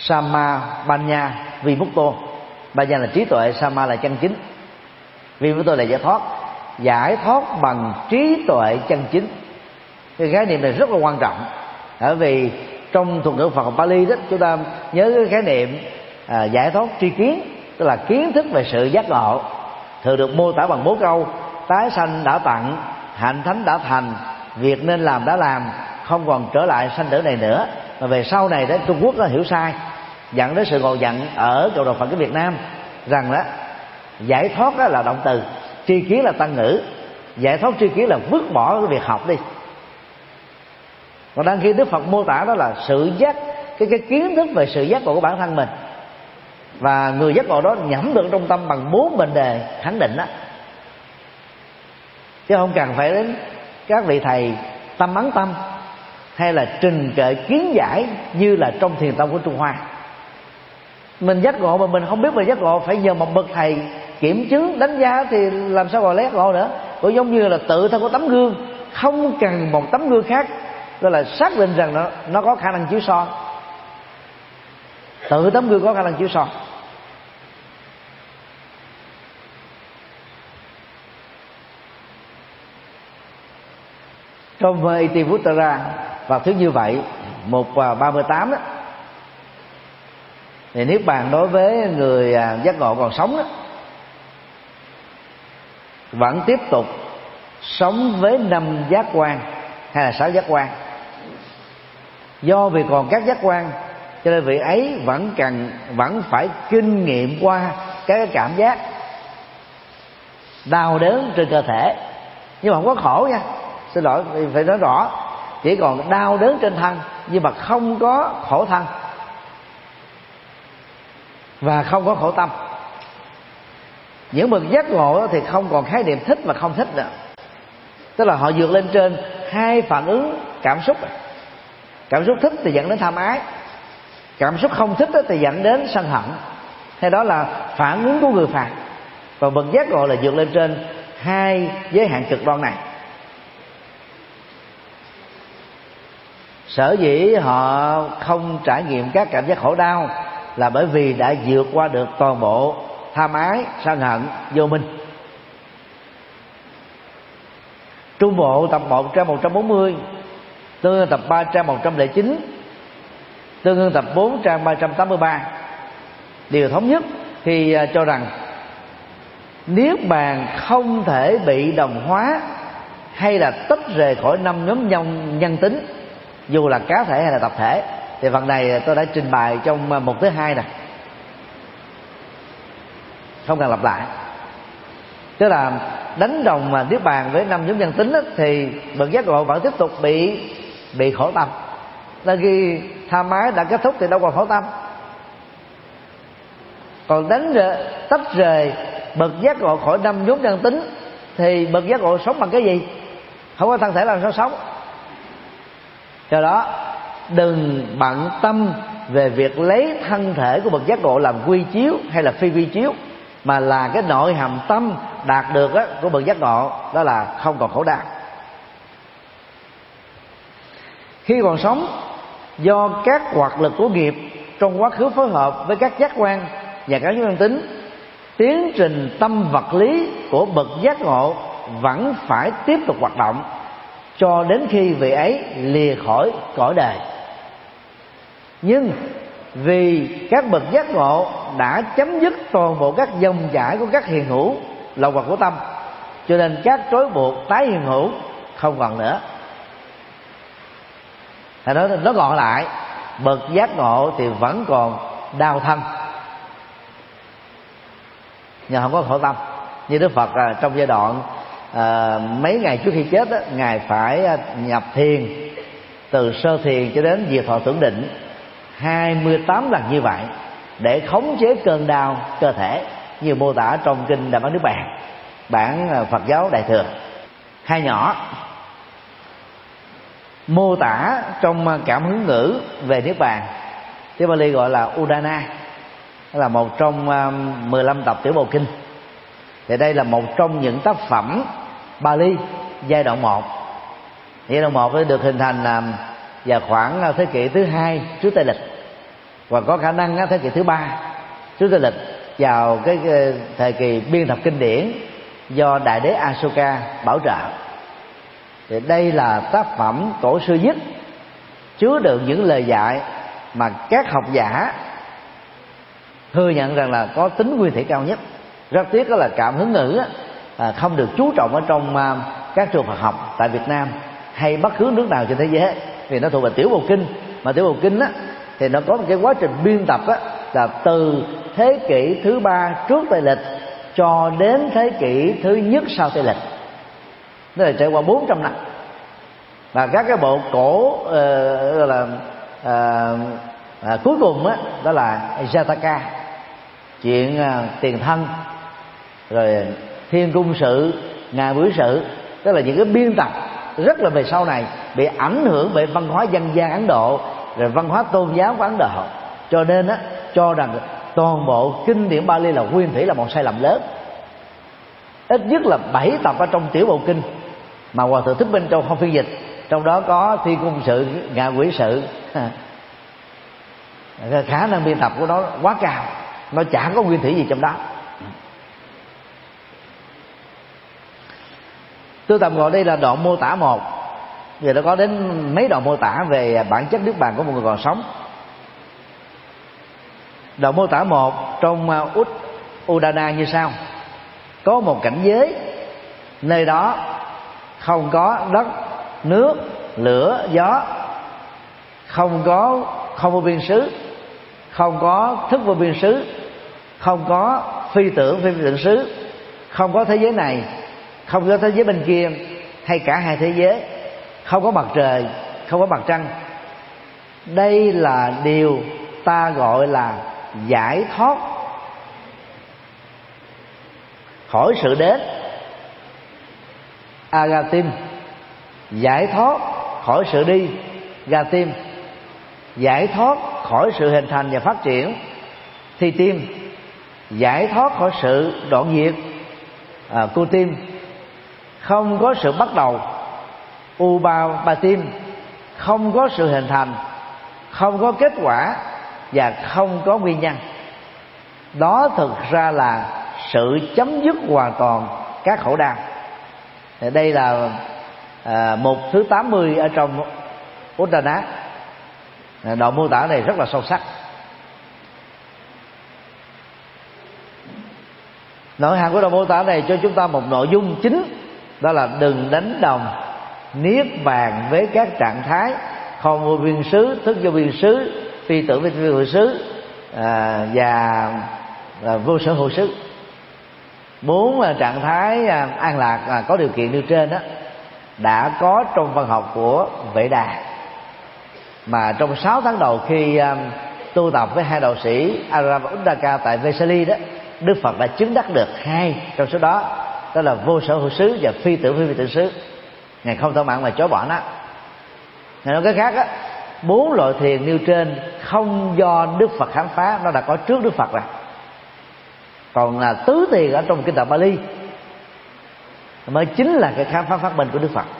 Sama Banya Vimukto. Banya là trí tuệ, Sama là chân chính, Vimukto là giải thoát. Giải thoát bằng trí tuệ chân chính. Cái khái niệm này rất là quan trọng, bởi vì trong thuật ngữ Phật học Pali đó, chúng ta nhớ cái khái niệm à, giải thoát tri kiến, tức là kiến thức về sự giác ngộ, thường được mô tả bằng bốn câu: tái sanh đã tặng, hạnh thánh đã thành, việc nên làm đã làm, không còn trở lại sanh tử này nữa. Mà về sau này đó Trung Quốc nó hiểu sai, dẫn đến sự ngộ nhận ở cộng đồng Phật giáo Việt Nam rằng đó giải thoát đó là động từ, tri kiến là tăng ngữ. Giải thoát tri kiến là vứt bỏ cái việc học đi. Còn đang khi Đức Phật mô tả đó là sự giác, cái cái kiến thức về sự giác ngộ của bản thân mình, và người giác ngộ đó nhẩm được trong tâm bằng bốn mệnh đề khẳng định đó, chứ không cần phải đến các vị thầy tâm ấn tâm hay là trình kệ kiến giải như là trong thiền tông của Trung Hoa. Mình giác ngộ mà mình không biết về giác ngộ, phải nhờ một bậc thầy kiểm chứng đánh giá thì làm sao gọi là giác ngộ nữa. Cũng giống như là tự thân của tấm gương, không cần một tấm gương khác gọi là xác định rằng nó nó có khả năng chiếu soi. Tự tấm gương có khả năng chiếu soi. Trong Itivuttara và thứ như vậy một và ba mươi tám đó, thì niết bàn đối với người giác ngộ còn sống đó, vẫn tiếp tục sống với năm giác quan hay là sáu giác quan. Do vì còn các giác quan cho nên vị ấy vẫn cần vẫn phải kinh nghiệm qua cái cảm giác đau đớn trên cơ thể, nhưng mà không có khổ nha, xin lỗi phải nói rõ, chỉ còn đau đớn trên thân nhưng mà không có khổ thân và không có khổ tâm. Những bậc giác ngộ thì không còn khái niệm thích và không thích nữa, tức là họ vượt lên trên hai phản ứng cảm xúc. Cảm xúc thích thì dẫn đến tham ái, cảm xúc không thích thì dẫn đến sân hận, hay đó là phản ứng của người phàm. Và bậc giác ngộ là vượt lên trên hai giới hạn cực đoan này. Sở dĩ họ không trải nghiệm các cảm giác khổ đau là bởi vì đã vượt qua được toàn bộ tham ái, sân hận, vô minh. Trung bộ tập một trang một trăm bốn mươi, tương ương tập ba trang một trăm lẻ chín, tương ương tập bốn trang ba trăm tám mươi ba đều thống nhất khi cho rằng niết bàn không thể bị đồng hóa hay là tách rời khỏi năm nhóm nhân, nhân tính, dù là cá thể hay là tập thể. Thì phần này tôi đã trình bày trong mục thứ hai nè, không cần lặp lại. Tức là đánh đồng mà niết bàn với năm nhóm nhân tính đó, thì bậc giác ngộ vẫn tiếp tục bị bị khổ tâm. Nên khi tham ái đã kết thúc thì đâu còn khổ tâm. Còn đánh tách rời bậc giác ngộ khỏi năm nhóm nhân tính thì bậc giác ngộ sống bằng cái gì? Không có thân thể làm sao sống. Do đó đừng bận tâm về việc lấy thân thể của bậc giác ngộ làm quy chiếu hay là phi quy chiếu, mà là cái nội hàm tâm đạt được á, của bậc giác ngộ, đó là không còn khổ đau. Khi còn sống, do các hoạt lực của nghiệp trong quá khứ phối hợp với các giác quan và các nhân tính, tiến trình tâm vật lý của bậc giác ngộ vẫn phải tiếp tục hoạt động cho đến khi vị ấy lìa khỏi cõi đời. Nhưng vì các bậc giác ngộ đã chấm dứt toàn bộ các dòng chảy của các hiện hữu lậu hoặc của tâm, cho nên các trói buộc tái hiện hữu không còn nữa. Thì nó, nó gọn lại, bậc giác ngộ thì vẫn còn đau thân nhưng không có khổ tâm. Như Đức Phật à, trong giai đoạn à, mấy ngày trước khi chết đó, Ngài phải nhập thiền, từ sơ thiền cho đến diệt thọ tưởng định hai mươi tám lần như vậy để khống chế cơn đau cơ thể, như mô tả trong kinh Đại Bát Niết Bàn, bản Phật giáo Đại Thừa. Hai nhỏ mô tả trong cảm hứng ngữ về Niết Bàn, tiếng Bali gọi là Udana, là một trong mười lăm tập Tiểu Bộ Kinh. Thì đây là một trong những tác phẩm Bali giai đoạn một. Giai đoạn một được hình thành vào khoảng thế kỷ thứ hai trước Tây lịch. và có khả năng á, thế kỷ thứ ba trước Tây lịch, vào cái, cái thời kỳ biên tập kinh điển do Đại đế Asoka bảo trợ. Thì đây là tác phẩm cổ xưa nhất chứa đựng những lời dạy mà các học giả thừa nhận rằng là có tính nguyên thủy cao nhất. Rất tiếc đó là cảm hứng ngữ à, không được chú trọng ở trong à, các trường Phật học tại Việt Nam hay bất cứ nước nào trên thế giới, vì nó thuộc về tiểu bộ kinh. Mà tiểu bộ kinh á, thì nó có một cái quá trình biên tập á, là từ thế kỷ thứ ba trước Tây lịch cho đến thế kỷ thứ nhất sau Tây lịch, nó là trải qua bốn trăm năm. Và các cái bộ cổ uh, là uh, uh, cuối cùng á, đó là Jataka, chuyện uh, tiền thân, rồi Thiên Cung Sự, Ngài Bưởi Sự, tức là những cái biên tập rất là về sau này bị ảnh hưởng bởi văn hóa dân gian Ấn Độ, rồi văn hóa tôn giáo của Ấn Độ, cho nên á cho rằng toàn bộ kinh điển Bali là nguyên thủy là một sai lầm lớn. Ít nhất là bảy tập ở trong tiểu bộ kinh mà Hòa Thượng Thích Minh Châu không phiên dịch, trong đó có Thiên Cung Sự, Ngạ Quỷ Sự. Khả năng biên tập của nó quá cao, nó chả có nguyên thủy gì trong đó. Tôi tạm gọi đây là đoạn mô tả một. Giờ nó có đến mấy đoạn mô tả về bản chất niết bàn của một người còn sống. Đoạn mô tả một trong Út Udana như sau: có một cảnh giới, nơi đó không có đất, nước, lửa, gió, không có không vô biên xứ, không có thức vô biên xứ, không có phi tưởng phi tưởng xứ, không có thế giới này, không có thế giới bên kia, hay cả hai thế giới, không có mặt trời, không có mặt trăng. Đây là điều ta gọi là giải thoát khỏi sự đến, agatim, giải thoát khỏi sự đi, gatim, giải thoát khỏi sự hình thành và phát triển, thi tim, giải thoát khỏi sự đoạn diệt, à, cô tim, không có sự bắt đầu, upapatim, không có sự hình thành, không có kết quả và không có nguyên nhân. Đó thực ra là sự chấm dứt hoàn toàn các khổ đau. Đây là à, mục thứ tám mươi ở trong Uddana. Đoạn mô tả này rất là sâu sắc. Nội hàm của đoạn mô tả này cho chúng ta một nội dung chính, đó là đừng đánh đồng niết bàn với các trạng thái không vô biên xứ, thức vô biên xứ, phi tưởng với phi tưởng xứ, à, và à, vô sở hữu xứ. Bốn là trạng thái à, an lạc à, có điều kiện nêu trên đó đã có trong văn học của Vệ Đà, mà trong sáu tháng đầu khi à, tu tập với hai đạo sĩ Arama Uddaka tại Vesali đó, Đức Phật đã chứng đắc được hai trong số đó, đó là vô sở hữu xứ và phi tưởng phi tưởng xứ. Ngài không thỏa mãn mà chối bỏ nó. Ngài nói cái khác á, bốn loại thiền nêu trên không do Đức Phật khám phá, nó đã có trước Đức Phật rồi. Còn là tứ thiền ở trong kinh tạng Bali mới chính là cái khám phá phát minh của Đức Phật.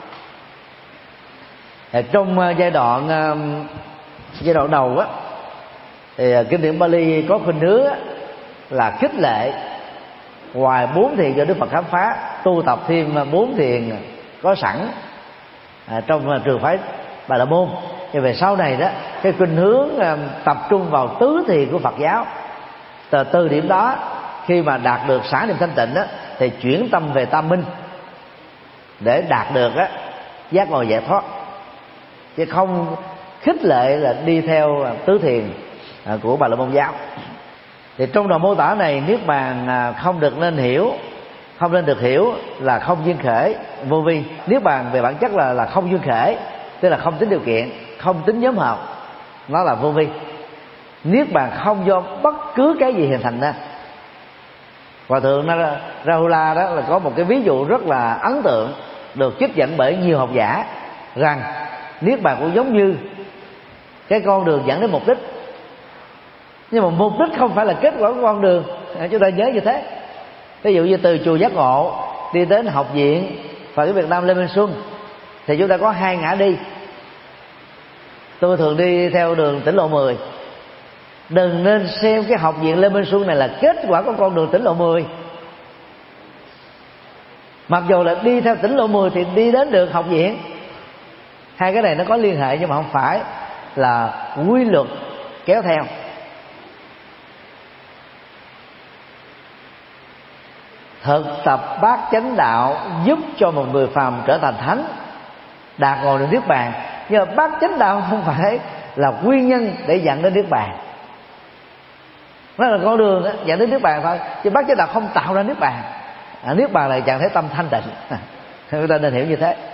Trong giai đoạn giai đoạn đầu á, thì kinh điển Bali có khuynh hướng là khích lệ ngoài bốn thiền do Đức Phật khám phá, tu tập thêm bốn thiền có sẵn à, trong trường phái Bà La Môn. Nhưng về sau này đó, cái khuynh hướng à, tập trung vào tứ thiền của Phật giáo. Từ từ điểm đó, khi mà đạt được xả niệm thanh tịnh đó, thì chuyển tâm về tam minh để đạt được á, giác ngộ giải thoát, chứ không khích lệ là đi theo tứ thiền à, của Bà La Môn giáo. Thì trong đoạn mô tả này, niết bàn à, không được nên hiểu, không nên được hiểu là không duyên khởi, vô vi. Niết bàn về bản chất là là không duyên khởi, tức là không tính điều kiện, không tính nhóm hợp, nó là vô vi. Niết bàn không do bất cứ cái gì hình thành ra. Hòa thượng Rahula đó là có một cái ví dụ rất là ấn tượng, được trích dẫn bởi nhiều học giả, rằng niết bàn cũng giống như cái con đường dẫn đến mục đích, nhưng mà mục đích không phải là kết quả của con đường. Chúng ta nhớ như thế. Ví dụ như từ chùa Giác Ngộ đi đến học viện Phật giáo Việt Nam Lê Minh Xuân, thì chúng ta có hai ngã đi. Tôi thường đi theo đường tỉnh lộ mười, Đừng nên xem cái học viện Lê Minh Xuân này là kết quả của con đường tỉnh lộ mười. Mặc dù là đi theo tỉnh lộ mười thì đi đến được học viện. Hai cái này nó có liên hệ nhưng mà không phải là quy luật kéo theo. Thực tập bát chánh đạo giúp cho một người phàm trở thành thánh, đạt ngồi được niết bàn. Nhưng mà bát chánh đạo không phải là nguyên nhân để dẫn đến niết bàn. Nó là con đường dẫn đến niết bàn thôi, chứ bát chánh đạo không tạo ra niết bàn. À, niết bàn là trạng thái tâm thanh tịnh. Người ta nên hiểu như thế.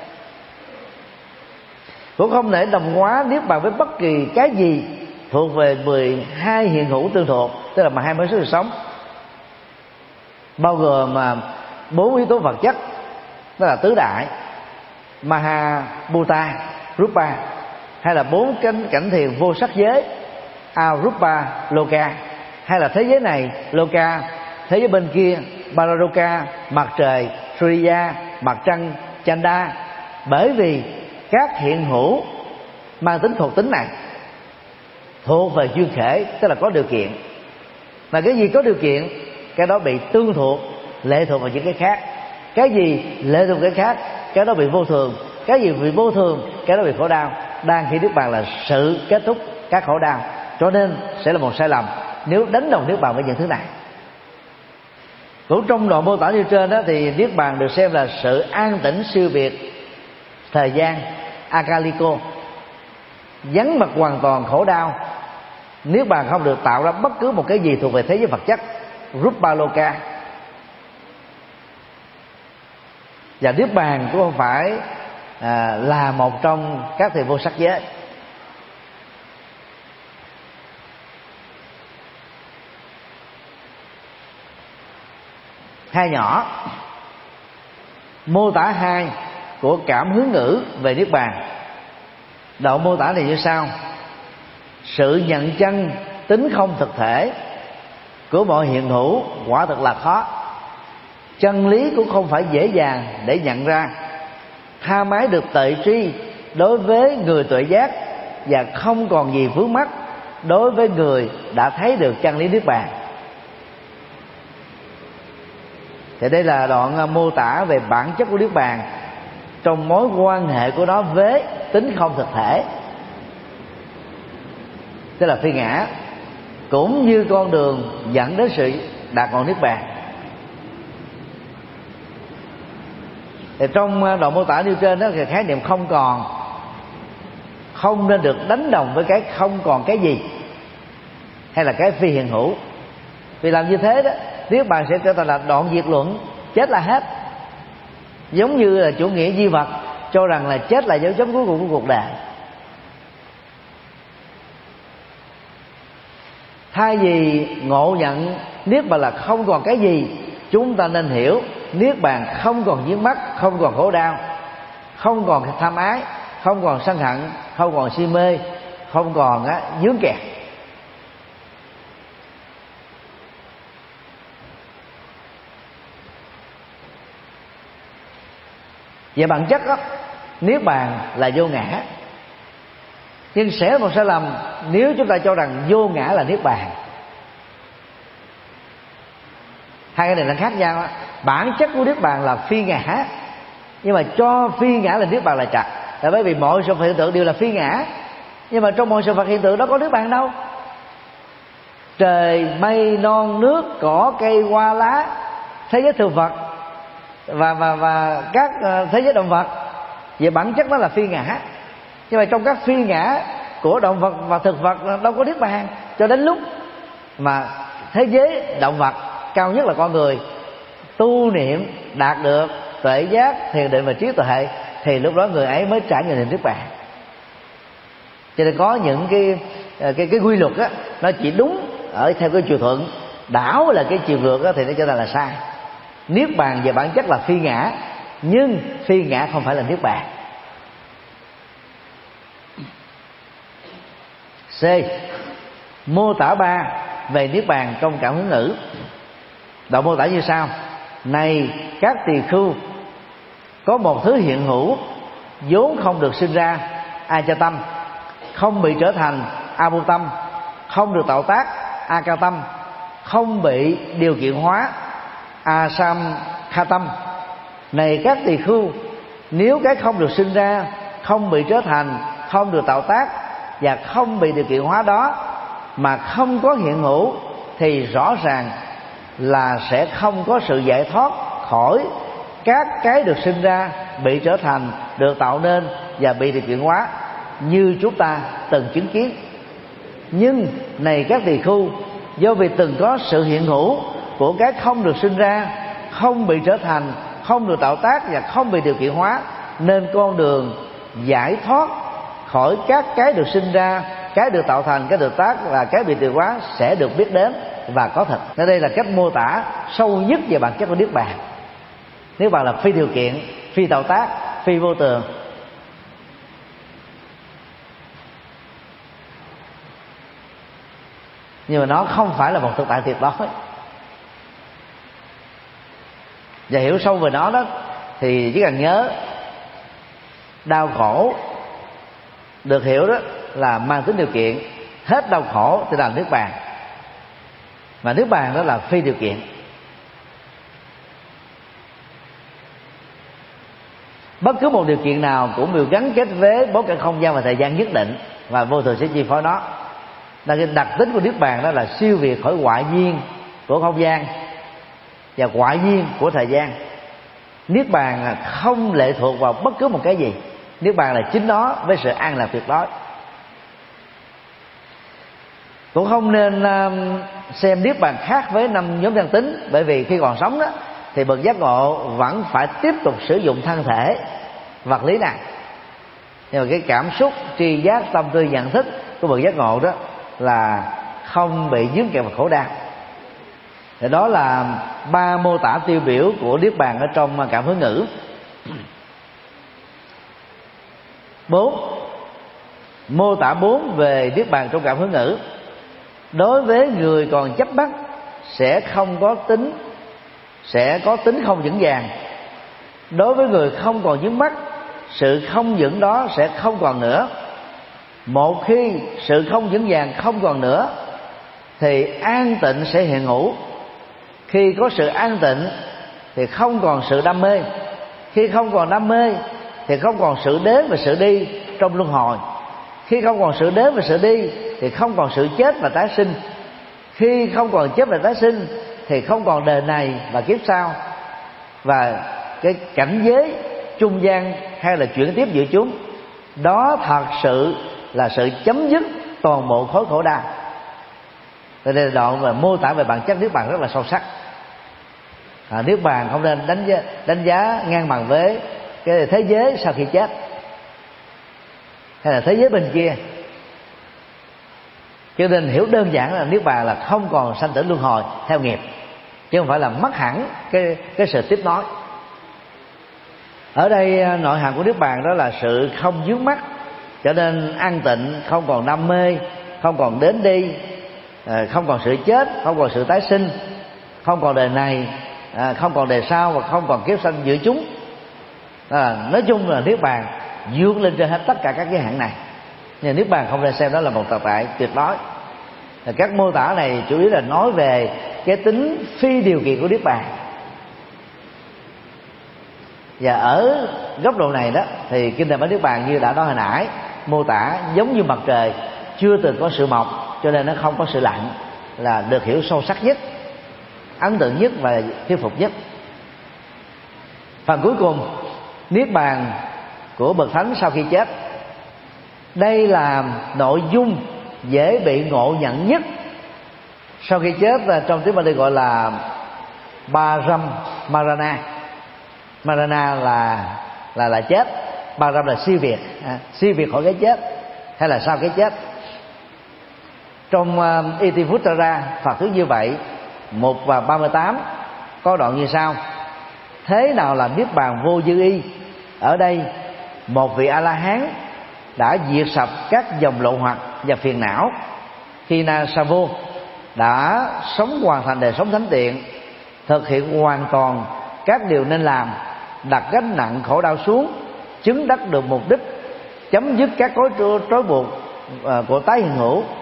Cũng không thể đồng hóa niết bàn với bất kỳ cái gì thuộc về mười hai hiện hữu tương thuộc, tức là mười hai mới sức được sống, bao gồm mà bốn yếu tố vật chất, đó là tứ đại, Maha Bhuta, Rupa, hay là bốn cảnh cảnh thiền vô sắc giới, Arupa Loka, hay là thế giới này Loka, thế giới bên kia Pararoka, mặt trời Surya, mặt trăng Chanda. Bởi vì các hiện hữu mang tính thuộc tính này thuộc về duyên khể, tức là có điều kiện. Mà cái gì có điều kiện, cái đó bị tương thuộc, lệ thuộc vào những cái khác. Cái gì lệ thuộc cái khác, cái đó bị vô thường. Cái gì bị vô thường, cái đó bị khổ đau. Đang khi niết bàn là sự kết thúc các khổ đau, cho nên sẽ là một sai lầm nếu đánh đồng niết bàn với những thứ này. Cũng trong đoạn mô tả như trên đó, thì niết bàn được xem là sự an tĩnh siêu việt thời gian, akaliko, vắng mặt hoàn toàn khổ đau. Niết bàn không được tạo ra bất cứ một cái gì thuộc về thế giới vật chất, Rupaloka. Và niết bàn cũng không phải à, là một trong các thiền vô sắc giới. Hai nhỏ mô tả hai của cảm hướng ngữ về niết bàn. Đoạn mô tả này như sau: sự nhận chân tính không thực thể của mọi hiện hữu quả thực là khó. Chân lý cũng không phải dễ dàng để nhận ra. Tha mái được tuệ tri đối với người tuệ giác, và không còn gì vướng mắc đối với người đã thấy được chân lý niết bàn. Thì đây là đoạn mô tả về bản chất của niết bàn trong mối quan hệ của nó với tính không thực thể, tức là phi ngã, cũng như con đường dẫn đến sự đạt ngộ niết bàn. Thì trong đoạn mô tả nêu trên đó, thì khái niệm không còn không nên được đánh đồng với cái không còn cái gì hay là cái phi hiện hữu. Vì làm như thế đó, niết bàn sẽ trở thành là đoạn diệt luận, chết là hết. Giống như là chủ nghĩa duy vật cho rằng là chết là dấu chấm cuối cùng của cuộc đời. Thay vì ngộ nhận niết bàn là không còn cái gì, chúng ta nên hiểu niết bàn không còn vướng mắc, không còn khổ đau, không còn tham ái, không còn sân hận, không còn si mê, không còn á, vướng kẹt. Về bản chất đó, niết bàn là vô ngã. Nhưng sẽ là một sai lầm nếu chúng ta cho rằng vô ngã là niết bàn. Hai cái này là khác nhau đó. Bản chất của niết bàn là phi ngã, nhưng mà cho phi ngã là niết bàn là chặt. Là bởi vì mọi sự vật hiện tượng đều là phi ngã, nhưng mà trong mọi sự vật hiện tượng đó có niết bàn đâu. Trời, mây, non, nước, cỏ, cây, hoa, lá, thế giới thực vật và và và các thế giới động vật, về bản chất nó là phi ngã. Nhưng mà trong các phi ngã của động vật và thực vật đâu có niết bàn. Cho đến lúc mà thế giới động vật, cao nhất là con người, tu niệm đạt được tuệ giác, thiền định và trí tuệ, thì lúc đó người ấy mới trải nghiệm được niết bàn. Cho nên có những cái cái cái quy luật á, nó chỉ đúng ở theo cái chiều thuận, đảo là cái chiều ngược á, thì nó cho nên là sai. Niết bàn về bản chất là phi ngã, nhưng phi ngã không phải là niết bàn. C. Mô tả ba về niết bàn trong cảm hứng ngữ. Đoạn mô tả như sau: này các tỳ khưu, có một thứ hiện hữu vốn không được sinh ra, a cha tâm, không bị trở thành a bu tâm, không được tạo tác akatam, không bị điều kiện hóa asamkhatam. Này các tỳ khưu, nếu cái không được sinh ra, không bị trở thành, không được tạo tác và không bị điều kiện hóa đó mà không có hiện hữu, thì rõ ràng là sẽ không có sự giải thoát khỏi các cái được sinh ra, bị trở thành, được tạo nên và bị điều kiện hóa như chúng ta từng chứng kiến. Nhưng này các tỳ khưu, do vì từng có sự hiện hữu của cái không được sinh ra, không bị trở thành, không được tạo tác và không bị điều kiện hóa, nên con đường giải thoát khỏi các cái được sinh ra, cái được tạo thành, cái được tác và cái bị điều hóa sẽ được biết đến và có thật. Ở đây là cách mô tả sâu nhất về bản chất của niết bàn. Niết bàn là phi điều kiện, phi tạo tác, phi vô thường. Nhưng mà nó không phải là một thực tại tuyệt đối. Và hiểu sâu về nó đó thì chỉ cần nhớ đau khổ được hiểu đó là mang tính điều kiện, hết đau khổ thì là niết bàn, mà niết bàn đó là phi điều kiện. Bất cứ một điều kiện nào cũng đều gắn kết với bối cảnh không gian và thời gian nhất định, và vô thường sẽ chi phối nó. Là cái đặc tính của niết bàn đó là siêu việt khỏi ngoại duyên của không gian và ngoại duyên của thời gian. Niết bàn không lệ thuộc vào bất cứ một cái gì. Niết bàn là chính nó với sự an lạc tuyệt đối. Cũng không nên xem niết bàn khác với năm nhóm căn tính, bởi vì khi còn sống đó thì bậc giác ngộ vẫn phải tiếp tục sử dụng thân thể vật lý này, nhưng mà cái cảm xúc, tri giác, tâm tư, nhận thức của bậc giác ngộ đó là không bị dướng kẹt vào khổ đau. Thì đó là ba mô tả tiêu biểu của niết bàn ở trong cảm hứng ngữ. Bốn, mô tả bốn về niết bàn trong cảm hứng ngữ. Đối với người còn chấp mắc sẽ không có tính, sẽ có tính không vững vàng. Đối với người không còn vướng mắc, sự không vững đó sẽ không còn nữa. Một khi sự không vững vàng không còn nữa thì an tịnh sẽ hiện hữu. Khi có sự an tịnh thì không còn sự đam mê. Khi không còn đam mê thì không còn sự đến và sự đi trong luân hồi. Khi không còn sự đến và sự đi thì không còn sự chết và tái sinh. Khi không còn chết và tái sinh thì không còn đời này và kiếp sau. Và cái cảnh giới trung gian hay là chuyển tiếp giữa chúng, đó thật sự là sự chấm dứt toàn bộ khối khổ đau. Đây là đoạn về mô tả về bản chất niết bàn rất là sâu sắc. À, niết bàn không nên đánh giá, đánh giá ngang bằng với cái thế giới sau khi chết hay là thế giới bên kia. Cho nên hiểu đơn giản là niết bàn là không còn sanh tử luân hồi theo nghiệp, chứ không phải là mất hẳn cái cái sự tiếp nối. Ở đây nội hàm của niết bàn đó là sự không vướng mắc, cho nên an tịnh, không còn đam mê, không còn đến đi, không còn sự chết, không còn sự tái sinh, không còn đời này, không còn đời sau và không còn kiếp sanh giữa chúng. À, nói chung là niết bàn vượt lên trên hết tất cả các giới hạn này. Nhưng niết bàn không nên xem đó là một tồn tại tuyệt đối. Các mô tả này chủ yếu là nói về cái tính phi điều kiện của niết bàn. Và ở góc độ này đó thì kinh thầy bản niết bàn như đã nói hồi nãy, mô tả giống như mặt trời chưa từng có sự mọc, cho nên nó không có sự lặn, là được hiểu sâu sắc nhất, ấn tượng nhất và thuyết phục nhất. Phần cuối cùng, niết bàn của bậc thánh sau khi chết. Đây là nội dung dễ bị ngộ nhận nhất sau khi chết, trong tiếng Bali gọi là Param Marana. Marana là là là chết, Param là siêu việt, à, siêu việt khỏi cái chết hay là sau cái chết. Trong uh, Itivuttara Phật thuyết như vậy, một và ba mươi tám có đoạn như sau: thế nào là niết bàn vô dư y? Ở đây một vị A La Hán đã diệt sạch các dòng lộ hoặc và phiền não. Khi Na Sa Vô đã sống hoàn thành đời sống thánh tiện, thực hiện hoàn toàn các điều nên làm, đặt gánh nặng khổ đau xuống, chứng đắc được mục đích, chấm dứt các cối trói buộc của tái hiện hữu,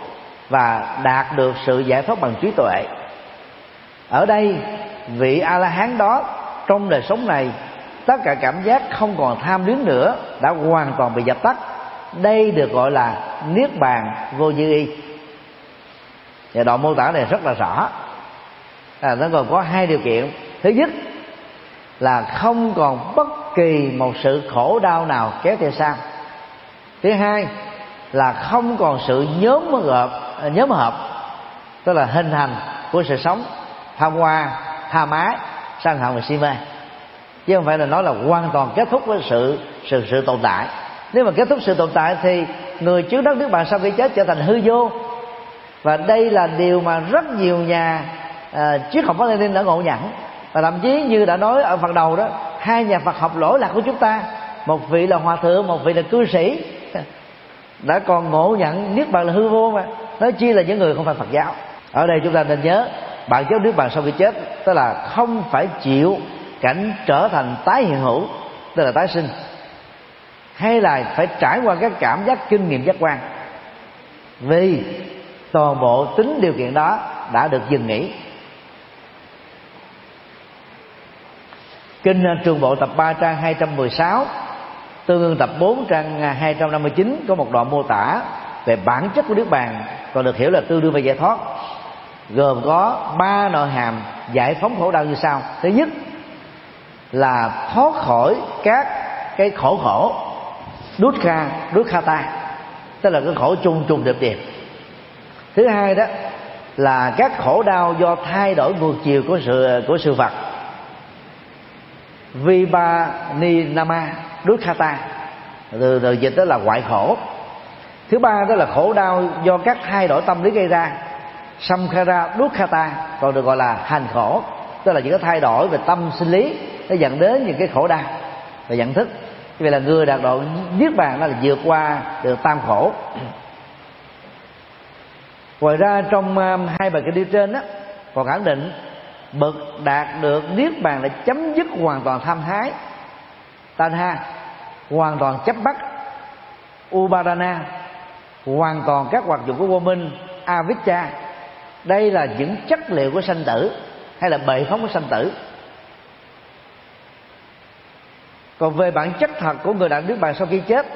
và đạt được sự giải thoát bằng trí tuệ. Ở đây vị A La Hán đó trong đời sống này, tất cả cảm giác không còn tham luyến nữa, đã hoàn toàn bị dập tắt. Đây được gọi là niết bàn vô dư y. Và đoạn mô tả này rất là rõ. À, nó còn có hai điều kiện. Thứ nhất là không còn bất kỳ một sự khổ đau nào kéo theo sau. Thứ hai là không còn sự nhóm hợp, nhóm hợp, tức là hình thành của sự sống, tham hoa, tha mái, sân hận và si mê, chứ không phải là nói là hoàn toàn kết thúc với sự sự sự tồn tại. Nếu mà kết thúc sự tồn tại thì người trước đất nước bạn sau khi chết trở thành hư vô. Và đây là điều mà rất nhiều nhà à, triết học Mác Lênin đã ngộ nhận. Và thậm chí như đã nói ở phần đầu đó, hai nhà Phật học lỗi lạc của chúng ta, một vị là hòa thượng, một vị là cư sĩ, đã còn ngộ nhận niết bàn là hư vô, mà nói chi là những người không phải Phật giáo. Ở đây chúng ta nên nhớ bản chất niết bàn sau khi chết, tức là không phải chịu cảnh trở thành tái hiện hữu, tức là tái sinh, hay là phải trải qua các cảm giác kinh nghiệm giác quan, vì toàn bộ tính điều kiện đó đã được dừng nghỉ. Kinh Trường Bộ tập ba trang hai trăm mười sáu, tương ương tập bốn trang hai trăm năm mươi chín có một đoạn mô tả về bản chất của niết bàn, còn được hiểu là tương đương về giải thoát, gồm có ba nội hàm giải phóng khổ đau như sau. Thứ nhất là thoát khỏi các cái khổ khổ dukkha, dukkhata, tức là cái khổ chung chung điệp điệp. Thứ hai đó là các khổ đau do thay đổi ngược chiều của sự của sự vật, vipaninama dukkhata, từ từ dịch đó là ngoại khổ. Thứ ba đó là khổ đau do các thay đổi tâm lý gây ra, samkhara dukkhata, còn được gọi là hành khổ, tức là những cái thay đổi về tâm sinh lý nó dẫn đến những cái khổ đau về nhận thức. Vì là người đạt độ niết bàn đó là vượt qua được tam khổ. Ngoài ra trong hai bài kinh đi trên đó còn khẳng định bậc đạt được niết bàn là chấm dứt hoàn toàn tham thái, tanha, hoàn toàn chấp bắt, upadana, hoàn toàn các hoạt dụng của vô minh, avijja. Đây là những chất liệu của sanh tử hay là bệ phóng của sanh tử. Còn về bản chất thật của người đạt niết bàn sau khi chết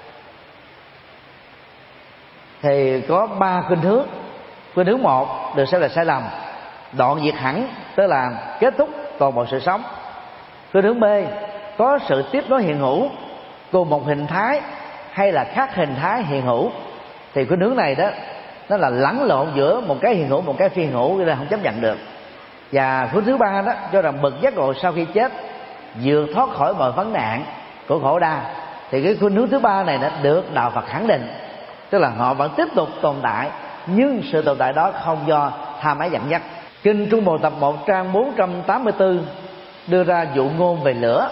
thì có ba khuynh hướng. Khuynh hướng một được xem là sai lầm, đoạn diệt hẳn, tức là kết thúc toàn bộ sự sống. Khuynh hướng B có sự tiếp nối hiện hữu cùng một hình thái hay là khác hình thái hiện hữu. Thì khuynh hướng này đó nó là lẫn lộn giữa một cái hiện hữu một cái phi hiện hữu, nên không chấp nhận được. Và khuynh thứ ba đó cho rằng bậc giác ngộ sau khi chết vượt thoát khỏi mọi vấn nạn của khổ đau. Thì cái khuynh hướng thứ ba này đã được đạo Phật khẳng định, tức là họ vẫn tiếp tục tồn tại, nhưng sự tồn tại đó không do tham ái dẫn dắt. Kinh Trung Bộ tập một trang bốn trăm tám mươi tư đưa ra dụ ngôn về lửa.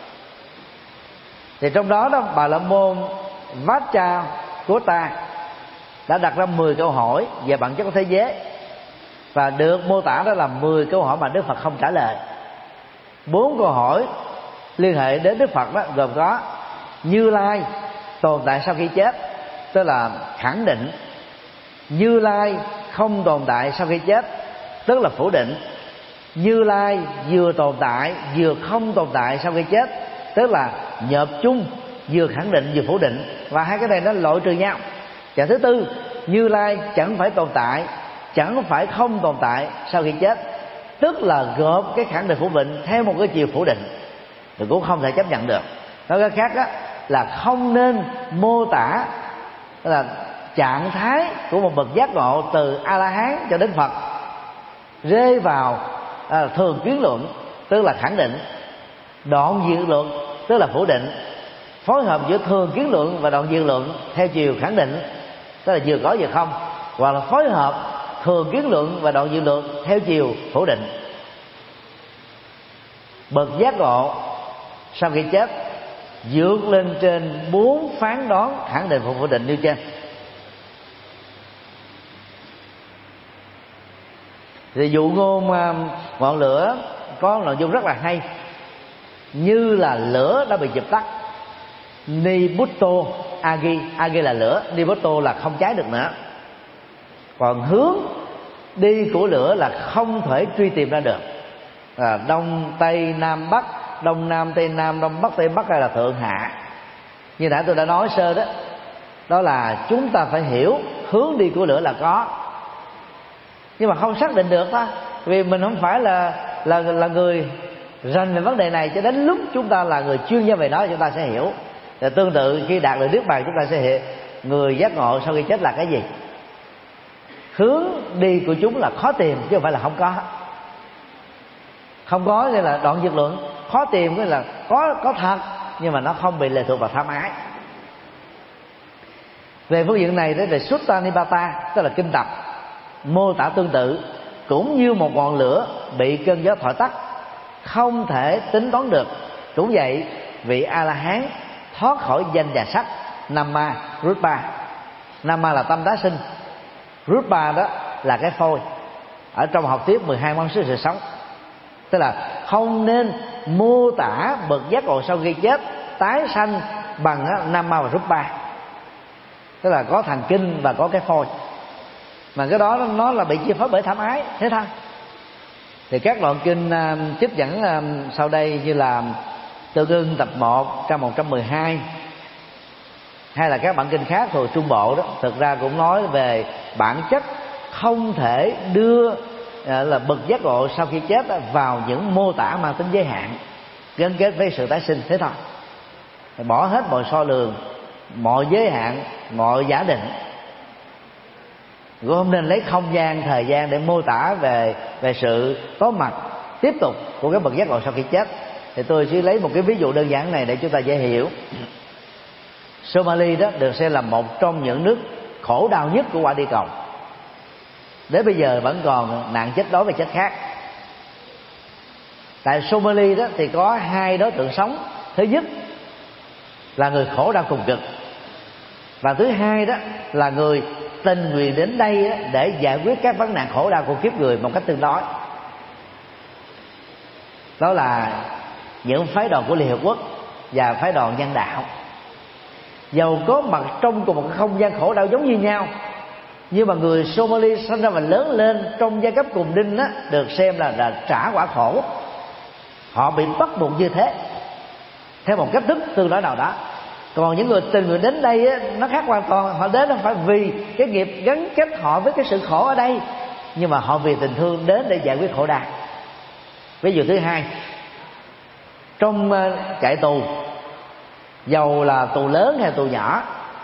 Thì trong đó đó Bà La Môn Vajja của ta đã đặt ra mười câu hỏi về bản chất của thế giới, và được mô tả đó là mười câu hỏi mà Đức Phật không trả lời. Bốn câu hỏi liên hệ đến Đức Phật đó gồm có: Như Lai tồn tại sau khi chết, tức là khẳng định; Như Lai không tồn tại sau khi chết, tức là phủ định; Như Lai vừa tồn tại vừa không tồn tại sau khi chết, tức là nhập chung, vừa khẳng định vừa phủ định, và hai cái này nó loại trừ nhau. Và thứ tư, Như Lai chẳng phải tồn tại, chẳng phải không tồn tại sau khi chết, tức là gộp cái khẳng định phủ định theo một cái chiều phủ định, thì cũng không thể chấp nhận được. Nói cách khác á, là không nên mô tả là trạng thái của một bậc giác ngộ từ A La Hán cho đến Phật rơi vào à, thường kiến luận, tức là khẳng định, đoạn diệt luận, tức là phủ định, phối hợp giữa thường kiến luận và đoạn diệt luận theo chiều khẳng định, tức là vừa có vừa không, hoặc là phối hợp thường kiến luận và đoạn diệt luận theo chiều phủ định. Bậc giác ngộ sau khi chết vượt lên trên bốn phán đoán khẳng định và phủ định nêu trên. Thì dụ ngôn ngọn lửa có nội dung rất là hay, như là lửa đã bị dập tắt, Nibutto Agi, Agi là lửa, Nibutto là không cháy được nữa. còn hướng đi của lửa là không thể truy tìm ra được, à, đông tây nam bắc, đông nam tây nam, đông bắc tây bắc hay là thượng hạ. Như nãy tôi đã nói sơ đó, đó là chúng ta phải hiểu hướng đi của lửa là có, nhưng mà không xác định được thôi, vì mình không phải là là là người rành về vấn đề này, cho đến lúc chúng ta là người chuyên gia về nó chúng ta sẽ hiểu. Và tương tự khi đạt được niết bàn chúng ta sẽ hiểu người giác ngộ sau khi chết là cái gì. Hướng đi của chúng là khó tìm chứ không phải là không có. Không có nghĩa là đoạn diệt luận, khó tìm nghĩa là có có thật nhưng mà nó không bị lệ thuộc vào tham ái. Về phương diện này đó là Sutta Nipata, tức là kinh tập, mô tả tương tự, cũng như một ngọn lửa bị cơn gió thổi tắt, không thể tính toán được. Cũng vậy, vị A La Hán thoát khỏi danh và sắc Nama Rupa. Nama là tâm tái sinh, Rupa đó là cái phôi. Ở trong học thuyết mười hai món xứ sự sống, tức là không nên mô tả bậc giác ngộ sau khi chết tái sanh bằng Nama và Rupa, tức là có thần kinh và có cái phôi, mà cái đó nó là bị chi phối bởi tham ái, thế thôi. Thì các đoạn kinh uh, trích dẫn uh, sau đây như là Tương Ưng tập một trang một trăm mười hai, hay là các bản kinh khác thuộc Trung Bộ đó, thực ra cũng nói về bản chất không thể đưa uh, là bậc giác ngộ sau khi chết vào những mô tả mang tính giới hạn gắn kết với sự tái sinh, thế thôi. Bỏ hết mọi so lường, mọi giới hạn, mọi giả định, cũng không nên lấy không gian thời gian để mô tả về về sự có mặt tiếp tục của các bậc giác ngộ sau khi chết. Thì tôi chỉ lấy một cái ví dụ đơn giản này để chúng ta dễ hiểu. Somali đó được xem là một trong những nước khổ đau nhất của quả địa cầu, đến bây giờ vẫn còn nạn chết đói và chết khát. Tại Somali đó thì có hai đối tượng sống. Thứ nhất là người khổ đau cùng cực, và thứ hai đó là người tình nguyện đến đây để giải quyết các vấn nạn khổ đau của kiếp người một cách tương đối. Đó là những phái đoàn của Liên Hiệp Quốc và phái đoàn nhân đạo. Dầu có mặt trong cùng một không gian khổ đau giống như nhau, nhưng mà người Somali sinh ra và lớn lên trong giai cấp cùng đinh á, được xem là, là trả quả khổ. Họ bị bắt buộc như thế theo một cách thức tương đối nào đó. Còn những người tình nguyện đến đây á, nó khác hoàn toàn. Họ đến không phải vì cái nghiệp gắn kết họ với cái sự khổ ở đây, nhưng mà họ vì tình thương đến để giải quyết khổ đau. Ví dụ thứ hai, trong trại tù, dầu là tù lớn hay tù nhỏ,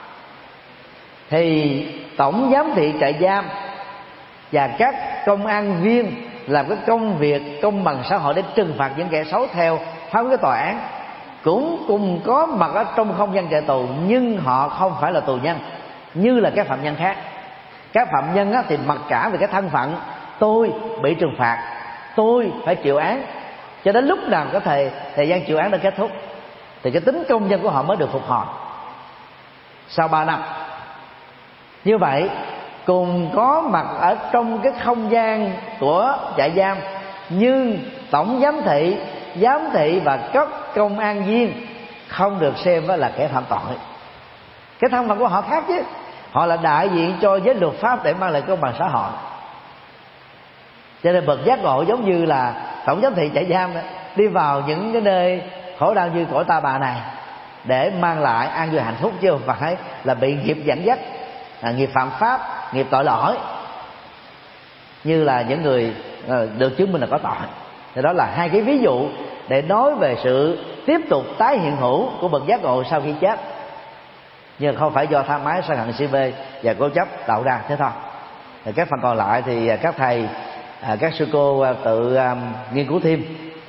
thì tổng giám thị trại giam và các công an viên làm cái công việc công bằng xã hội để trừng phạt những kẻ xấu theo pháp cái tòa án cũng cùng có mặt ở trong không gian trại tù, nhưng họ không phải là tù nhân như là các phạm nhân khác. Các phạm nhân á, thì mặc cả về cái thân phận tôi bị trừng phạt, tôi phải chịu án, cho đến lúc nào có thời thời gian chịu án đã kết thúc thì cái tính công dân của họ mới được phục hồi sau ba năm. Như vậy cùng có mặt ở trong cái không gian của trại giam, nhưng tổng giám thị, giám thị và các công an viên không được xem là kẻ phạm tội. Cái thân phận của họ khác chứ, họ là đại diện cho giới luật pháp để mang lại công bằng xã hội. Cho nên bậc giác ngộ giống như là tổng giám thị trại giam đó, đi vào những cái nơi khổ đau như cõi ta bà này để mang lại an vui hạnh phúc, chứ không phải là bị nghiệp dẫn dắt, là nghiệp phạm pháp, nghiệp tội lỗi như là những người được chứng minh là có tội. Thì đó là hai cái ví dụ để nói về sự tiếp tục tái hiện hữu của bậc giác ngộ sau khi chết, nhưng không phải do tham ái, sân hận, si mê và cố chấp tạo ra, thế thôi. Thì các phần còn lại thì các thầy, các sư cô tự nghiên cứu thêm,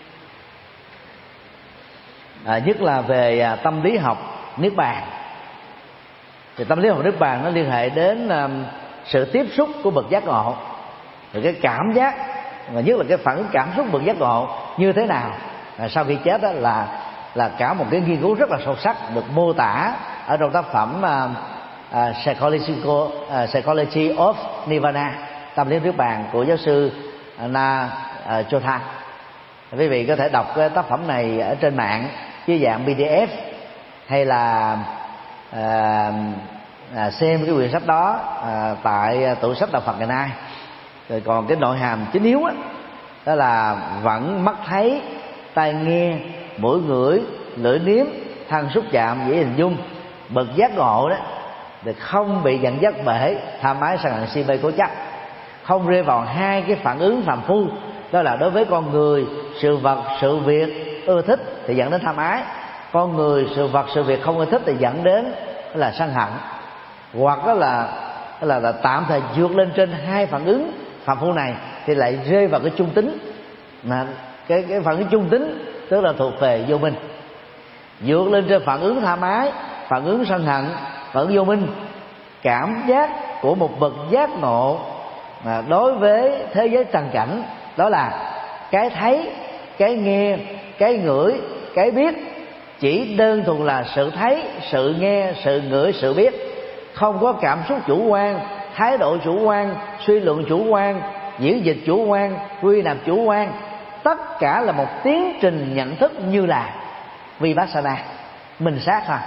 à, nhất là về tâm lý học niết bàn. Thì tâm lý học niết bàn nó liên hệ đến sự tiếp xúc của bậc giác ngộ, rồi cái cảm giác, và nhất là cái phản ứng cảm xúc bậc giác ngộ như thế nào à, sau khi chết đó là là cả một cái nghiên cứu rất là sâu sắc, được mô tả ở trong tác phẩm uh, uh, Psychology, uh, Psychology of Nirvana, tâm lý niết bàn của giáo sư Na uh, Chotha. Quý vị có thể đọc cái tác phẩm này ở trên mạng dưới dạng pê đê ép hay là uh, à, xem cái quyển sách đó à, tại tủ sách Đạo Phật ngày nay. Rồi còn cái nội hàm chính yếu á, đó là vẫn mắt thấy, tai nghe, mũi ngửi, lưỡi nếm, thân xúc chạm, dễ hình dung, bậc giác ngộ đó để không bị dẫn dắt bởi tham ái, sân hận, si mê, cố chấp, không rơi vào hai cái phản ứng phàm phu, đó là đối với con người, sự vật, sự việc ưa thích thì dẫn đến tham ái, con người, sự vật, sự việc không ưa thích thì dẫn đến là sân hận, hoặc đó là là là tạm thời vượt lên trên hai phản ứng phàm phu này thì lại rơi vào cái trung tính. Mà cái cái phản ứng trung tính tức là thuộc về vô minh. Vượt lên trên phản ứng tham ái, phản ứng sân hận, phản ứng vô minh, cảm giác của một bậc giác ngộ mà đối với thế giới trần cảnh, đó là cái thấy, cái nghe, cái ngửi, cái biết, chỉ đơn thuần là sự thấy, sự nghe, sự ngửi, sự biết, không có cảm xúc chủ quan, thái độ chủ quan, suy luận chủ quan, diễn dịch chủ quan, quy nạp chủ quan. Tất cả là một tiến trình nhận thức như là vipassana, minh sát thôi.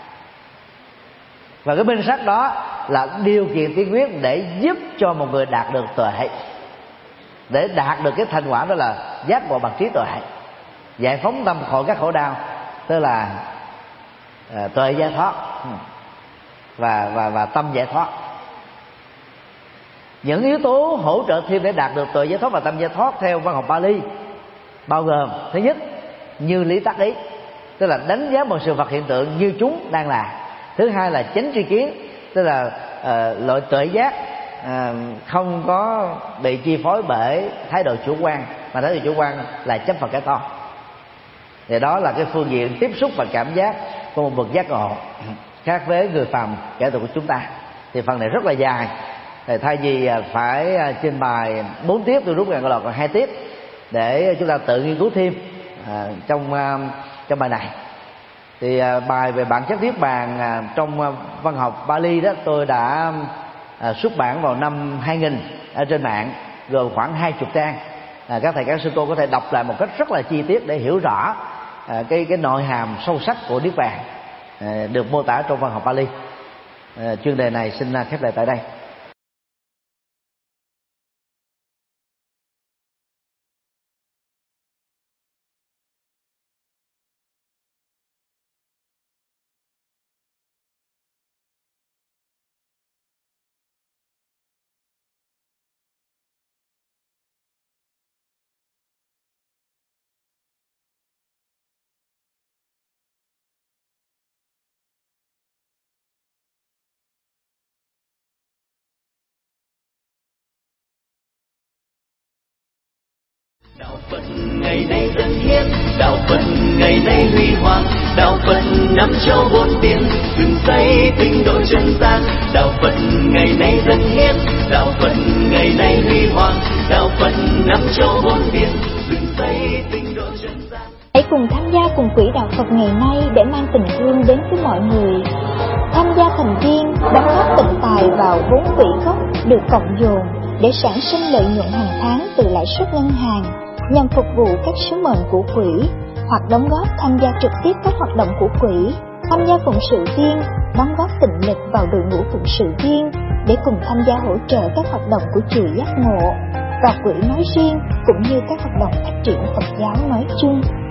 Và cái minh sát đó là điều kiện tiên quyết để giúp cho một người đạt được tuệ, để đạt được cái thành quả đó là giác ngộ bằng trí tuệ, giải phóng tâm khỏi các khổ đau, tức là uh, tuệ giải thoát và và và tâm giải thoát. Những yếu tố hỗ trợ thêm để đạt được tuệ giải thoát và tâm giải thoát theo văn học Pali bao gồm: thứ nhất, như lý tác ý, tức là đánh giá một sự vật hiện tượng như chúng đang là. Thứ hai là chánh tri kiến, tức là uh, loại tuệ giác uh, không có bị chi phối bởi thái độ chủ quan, mà thái độ chủ quan là chấp vào cái to. Thì đó là cái phương diện tiếp xúc và cảm giác của một bậc giác ngộ, khác với người phàm kẻ tục của chúng ta. Thì phần này rất là dài, thì thay vì phải trình bày bốn tiết, tôi rút ra còn hai tiết để chúng ta tự nghiên cứu thêm à, trong à, trong bài này. Thì à, bài về bản chất niết bàn à, trong à, văn học Pali đó tôi đã à, xuất bản vào năm hai nghìn ở trên mạng, gồm khoảng hai chục trang. À, các thầy các sư cô có thể đọc lại một cách rất là chi tiết để hiểu rõ à, cái cái nội hàm sâu sắc của niết bàn à, được mô tả trong văn học Pali. À, chuyên đề này xin khép lại tại đây. Đạo Phật ngày nay dân hiến, đạo Phật ngày nay huy hoàng, đạo Phật năm châu bốn biển, dựng xây tinh độ chân gian. Đạo Phật ngày nay dân hiến, đạo Phật ngày nay huy hoàng, đạo Phật năm châu bốn biển, dựng xây tinh độ chân gian. Hãy cùng tham gia cùng quỹ đạo Phật ngày nay để mang tình thương đến với mọi người. Tham gia thành viên, đóng góp tịnh tài vào vốn quỹ gốc được cộng dồn để sản sinh lợi nhuận hàng tháng từ lãi suất ngân hàng nhằm phục vụ các sứ mệnh của quỹ, hoặc đóng góp tham gia trực tiếp các hoạt động của quỹ, tham gia phụng sự viên, đóng góp tịnh lực vào đội ngũ phụng sự viên để cùng tham gia hỗ trợ các hoạt động của chùa Giác Ngộ và quỹ nói riêng, cũng như các hoạt động phát triển Phật giáo nói chung.